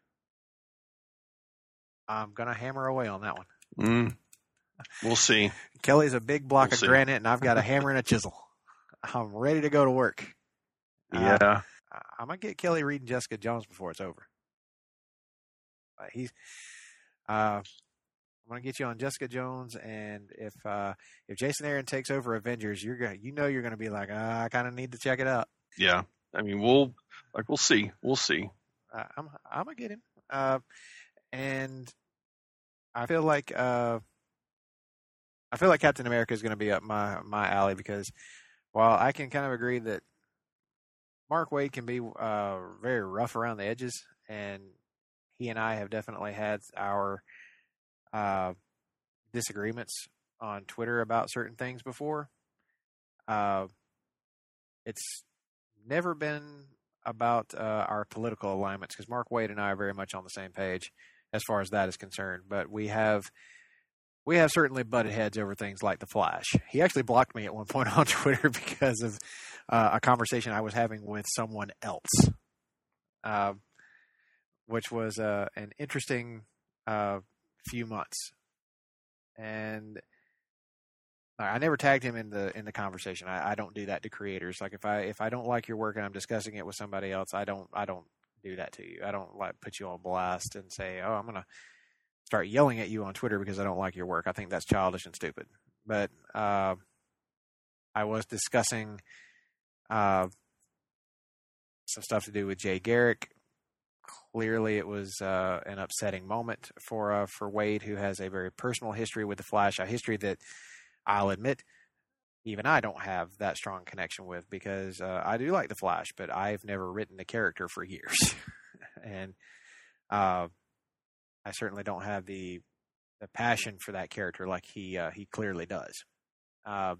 I'm going to hammer away on that one. Mm, we'll see. Kelly's a big block we'll of see. granite, and I've got a hammer and a chisel. I'm ready to go to work. Yeah. Uh, I'm going to get Kelly reading Jessica Jones before it's over. Uh, he's, uh, I'm going to get you on Jessica Jones, and if uh, if Jason Aaron takes over Avengers, you're gonna, you know you're going to be like, uh, I kind of need to check it out. Yeah. I mean, we'll like we'll see. We'll see. Uh, I'm I'm going to get him. Uh, and I feel like uh, I feel like Captain America is going to be up my, my alley because while I can kind of agree that Mark Waid can be uh, very rough around the edges, and he and I have definitely had our uh, disagreements on Twitter about certain things before, uh, it's never been about uh, our political alignments because Mark Waid and I are very much on the same page as far as that is concerned. But we have we have certainly butted heads over things like The Flash. He actually blocked me at one point on Twitter because of uh, a conversation I was having with someone else, uh, which was uh, an interesting uh, few months. And I never tagged him in the in the conversation. I, I don't do that to creators. Like if I if I don't like your work and I'm discussing it with somebody else, I don't I don't do that to you. I don't like put you on blast and say, oh, I'm gonna start yelling at you on Twitter because I don't like your work. I think that's childish and stupid. But uh, I was discussing uh, some stuff to do with Jay Garrick. Clearly, it was uh, an upsetting moment for uh, for Waid, who has a very personal history with the Flash, a history that I'll admit even I don't have that strong connection with, because uh, I do like the Flash, but I've never written the character for years, and uh, I certainly don't have the the passion for that character like he uh, he clearly does. Uh,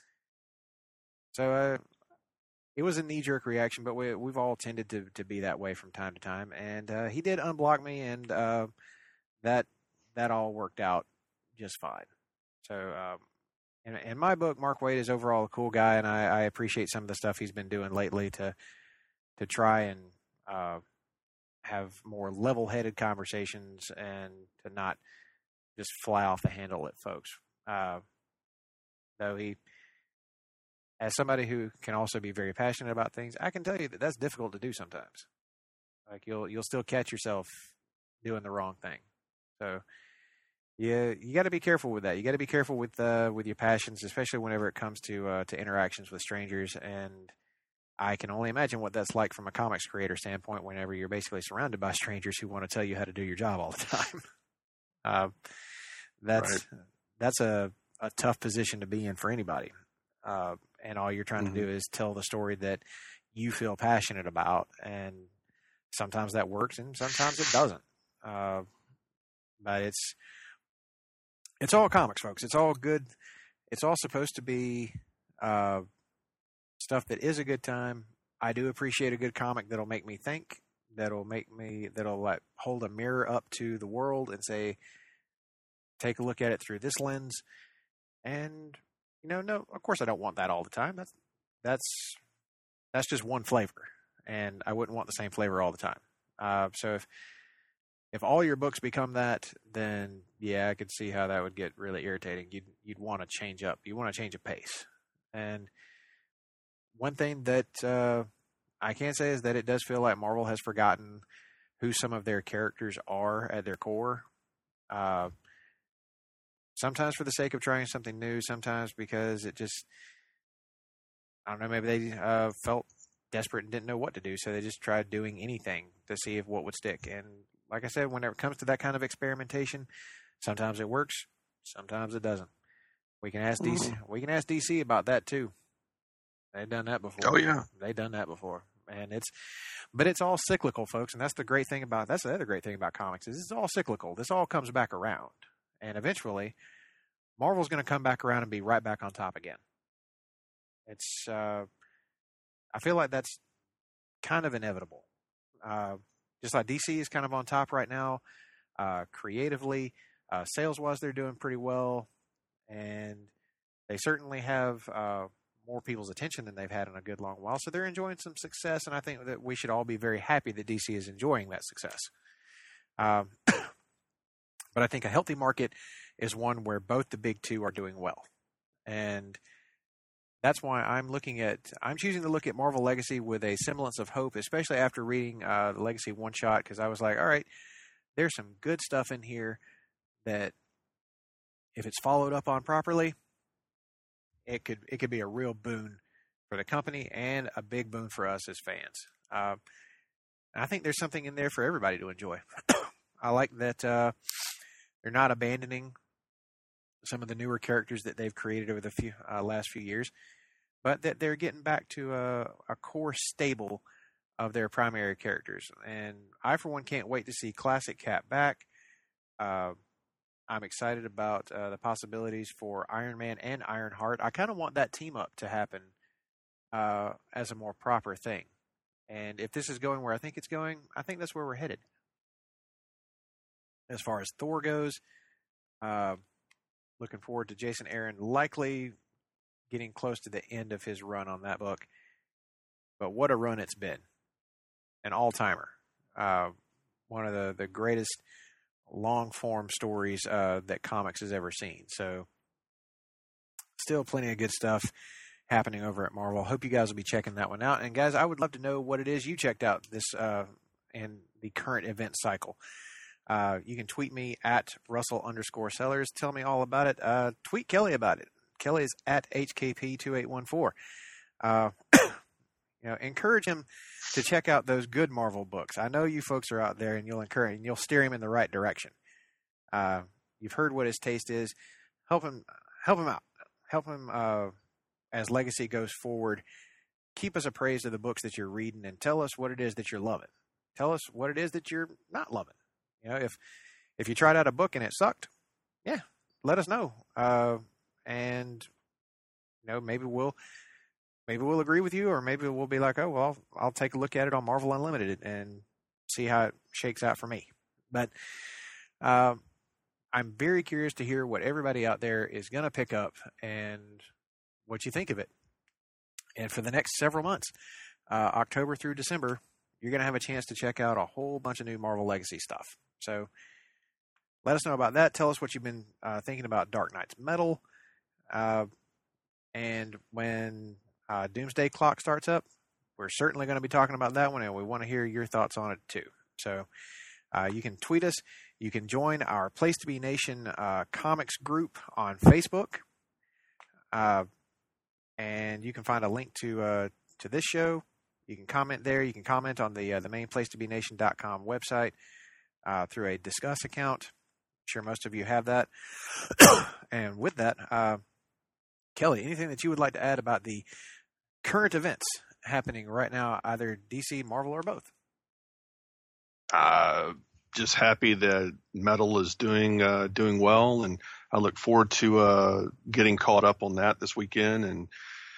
so uh, it was a knee jerk reaction, but we we've all tended to to be that way from time to time, and uh, he did unblock me, and uh, that that all worked out just fine. So. Um, In, in my book, Mark Waid is overall a cool guy, and I, I appreciate some of the stuff he's been doing lately to to try and uh, have more level-headed conversations and to not just fly off the handle at folks. Uh, though he, as somebody who can also be very passionate about things, I can tell you that that's difficult to do sometimes. Like you'll you'll still catch yourself doing the wrong thing. So. Yeah, you got to be careful with that. You got to be careful with uh, with your passions, especially whenever it comes to uh, to interactions with strangers. And I can only imagine what that's like from a comics creator standpoint. Whenever you're basically surrounded by strangers who want to tell you how to do your job all the time, uh, that's right. that's a, a tough position to be in for anybody. Uh, and all you're trying mm-hmm. to do is tell the story that you feel passionate about, and sometimes that works, and sometimes it doesn't. Uh, but it's It's all comics, folks. It's all good. It's all supposed to be uh, stuff that is a good time. I do appreciate a good comic that'll make me think, that'll make me, that'll like hold a mirror up to the world and say, take a look at it through this lens. And, you know, no, of course I don't want that all the time. That's, that's, that's just one flavor. And I wouldn't want the same flavor all the time. Uh, so if, If all your books become that, then yeah, I could see how that would get really irritating. You'd you'd want to change up. You want to change a pace. And one thing that uh, I can say is that it does feel like Marvel has forgotten who some of their characters are at their core. Uh, sometimes for the sake of trying something new, sometimes because it just, I don't know, maybe they uh, felt desperate and didn't know what to do, so they just tried doing anything to see if what would stick. And like I said, whenever it comes to that kind of experimentation, sometimes it works, sometimes it doesn't. We can ask D C. We can ask D C about that too. They've done that before. Oh yeah, they've done that before, and it's, but it's all cyclical, folks. And that's the great thing about that's the other great thing about comics is it's all cyclical. This all comes back around, and eventually, Marvel's going to come back around and be right back on top again. It's, uh, I feel like that's kind of inevitable. Uh, Just like D C is kind of on top right now, uh, creatively, uh, sales-wise, they're doing pretty well, and they certainly have uh, more people's attention than they've had in a good long while. So they're enjoying some success, and I think that we should all be very happy that D C is enjoying that success. Um, but I think a healthy market is one where both the big two are doing well, and that's why I'm looking at, I'm choosing to look at Marvel Legacy with a semblance of hope, especially after reading uh, the Legacy one shot, because I was like, all right, there's some good stuff in here that if it's followed up on properly, it could it could be a real boon for the company and a big boon for us as fans. Uh, I think there's something in there for everybody to enjoy. I like that uh, they're not abandoning some of the newer characters that they've created over the few, uh, last few years, but that they're getting back to a, a core stable of their primary characters. And I, for one, can't wait to see Classic Cap back. Uh, I'm excited about uh, the possibilities for Iron Man and Ironheart. I kind of want that team up to happen uh, as a more proper thing. And if this is going where I think it's going, I think that's where we're headed. As far as Thor goes, uh, looking forward to Jason Aaron likely getting close to the end of his run on that book. But what a run it's been. An all-timer. Uh, one of the, the greatest long-form stories uh, that comics has ever seen. So still plenty of good stuff happening over at Marvel. Hope you guys will be checking that one out. And guys, I would love to know what it is you checked out this uh, in the current event cycle. Uh, you can tweet me at Russell underscore Sellers. Tell me all about it. Uh, tweet Kelly about it. Kelly is at H K P two eight one four. Uh, you know, encourage him to check out those good Marvel books. I know you folks are out there, and you'll encourage, and you'll steer him in the right direction. Uh, you've heard what his taste is. Help him, help him out. Help him uh, as Legacy goes forward, keep us appraised of the books that you're reading and tell us what it is that you're loving. Tell us what it is that you're not loving. You know, if if you tried out a book and it sucked, yeah, let us know. Uh, and you know, maybe we'll maybe we'll agree with you, or maybe we'll be like, oh well, I'll, I'll take a look at it on Marvel Unlimited and see how it shakes out for me. But uh, I'm very curious to hear what everybody out there is going to pick up and what you think of it. And for the next several months, uh, October through December, you're going to have a chance to check out a whole bunch of new Marvel Legacy stuff. So let us know about that. Tell us what you've been uh, thinking about Dark Knight's Metal. Uh, and when uh, Doomsday Clock starts up, we're certainly going to be talking about that one, and we want to hear your thoughts on it too. So uh, you can tweet us. You can join our Place to Be Nation uh, comics group on Facebook. Uh, and you can find a link to uh, to this show. You can comment there. You can comment on the uh, the main place to be nation dot com website uh, through a Discuss account. I'm sure most of you have that. And with that, uh, Kelly, anything that you would like to add about the current events happening right now, either D C, Marvel, or both? Uh, just happy that Metal is doing uh, doing well, and I look forward to uh, getting caught up on that this weekend, and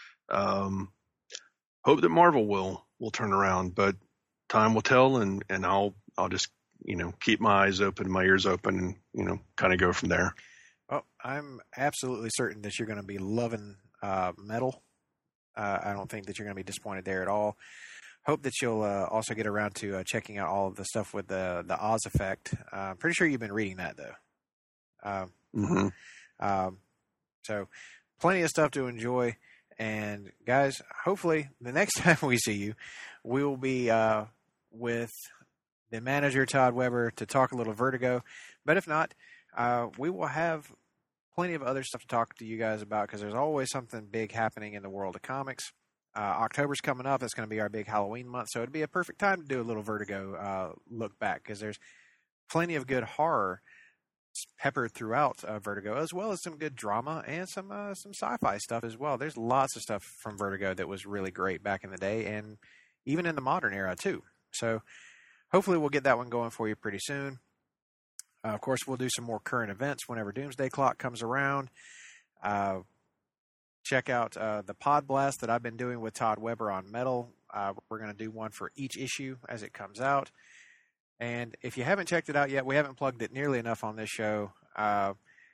um, hope that Marvel will will turn around. But time will tell, and, and I'll I'll just you know keep my eyes open, my ears open, and you know kind of go from there. Well, I'm absolutely certain that you're going to be loving uh, Metal. Uh, I don't think that you're going to be disappointed there at all. Hope that you'll uh, also get around to uh, checking out all of the stuff with the the Oz Effect. Uh, I'm pretty sure you've been reading that though. Um, mm-hmm. um, so plenty of stuff to enjoy. And guys, hopefully the next time we see you, we will be uh, with the manager Todd Weber to talk a little Vertigo. But if not, uh, we will have plenty of other stuff to talk to you guys about, because there's always something big happening in the world of comics. Uh, October's coming up. It's going to be our big Halloween month, so it'd be a perfect time to do a little Vertigo uh, look back, because there's plenty of good horror peppered throughout uh, Vertigo, as well as some good drama and some uh, some sci-fi stuff as well. There's lots of stuff from Vertigo that was really great back in the day, and even in the modern era too. So hopefully we'll get that one going for you pretty soon. Uh, of course, we'll do some more current events whenever Doomsday Clock comes around. Uh, check out uh, the Pod Blast that I've been doing with Todd Weber on Metal. Uh, we're going to do one for each issue as it comes out. And if you haven't checked it out yet, we haven't plugged it nearly enough on this show. Uh,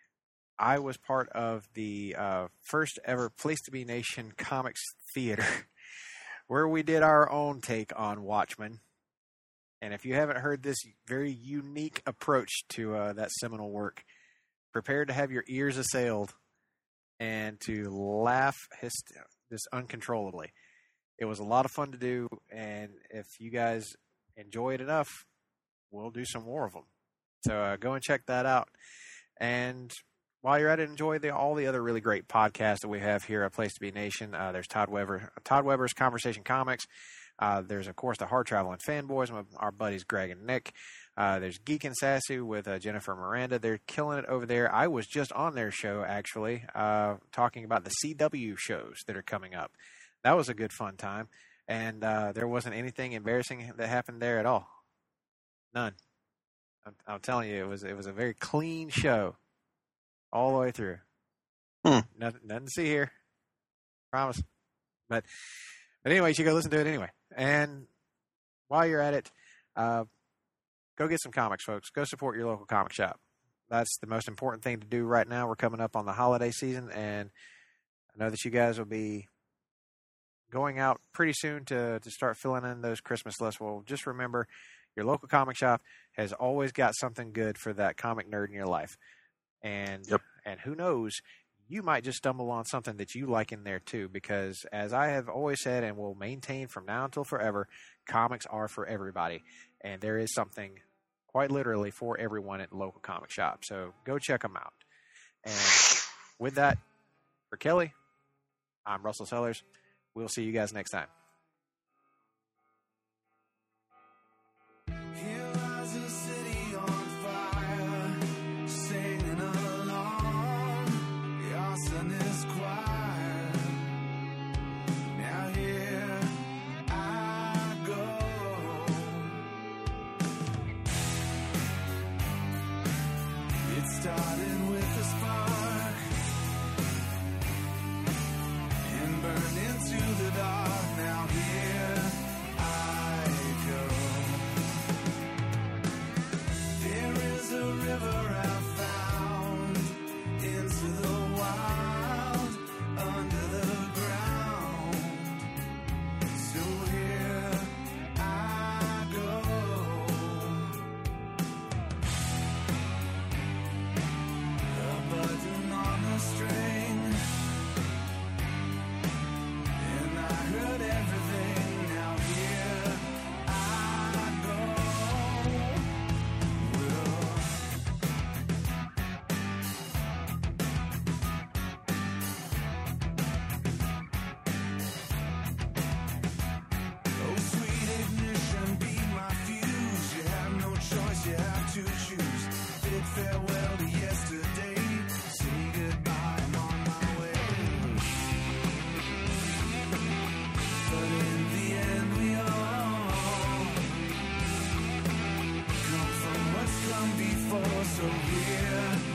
I was part of the uh, first ever Place to Be Nation Comics Theater, where we did our own take on Watchmen. And if you haven't heard this very unique approach to uh, that seminal work, prepare to have your ears assailed and to laugh hyst- just uncontrollably. It was a lot of fun to do, and if you guys enjoy it enough, we'll do some more of them. So uh, go and check that out. And while you're at it, enjoy the, all the other really great podcasts that we have here at Place to Be Nation. Uh, there's Todd Weber, Todd Weber's Conversation Comics. Uh, there's, of course, the Hard Traveling Fanboys with our buddies Greg and Nick. Uh, there's Geek and Sassy with uh, Jennifer Miranda. They're killing it over there. I was just on their show, actually, uh, talking about the C W shows that are coming up. That was a good, fun time. And uh, there wasn't anything embarrassing that happened there at all. None. I'm, I'm telling you, it was it was a very clean show all the way through. Hmm. Nothing, nothing to see here. Promise. But, but anyway, you should go listen to it anyway. And while you're at it, uh, go get some comics, folks. Go support your local comic shop. That's the most important thing to do right now. We're coming up on the holiday season, and I know that you guys will be going out pretty soon to, to start filling in those Christmas lists. Well, just remember, your local comic shop has always got something good for that comic nerd in your life. And yep. and who knows, you might just stumble on something that you like in there too, because as I have always said and will maintain from now until forever, comics are for everybody. And there is something quite literally for everyone at the local comic shop. So go check them out. And with that, for Kelly, I'm Russell Sellers. We'll see you guys next time. Sun is quiet. so here.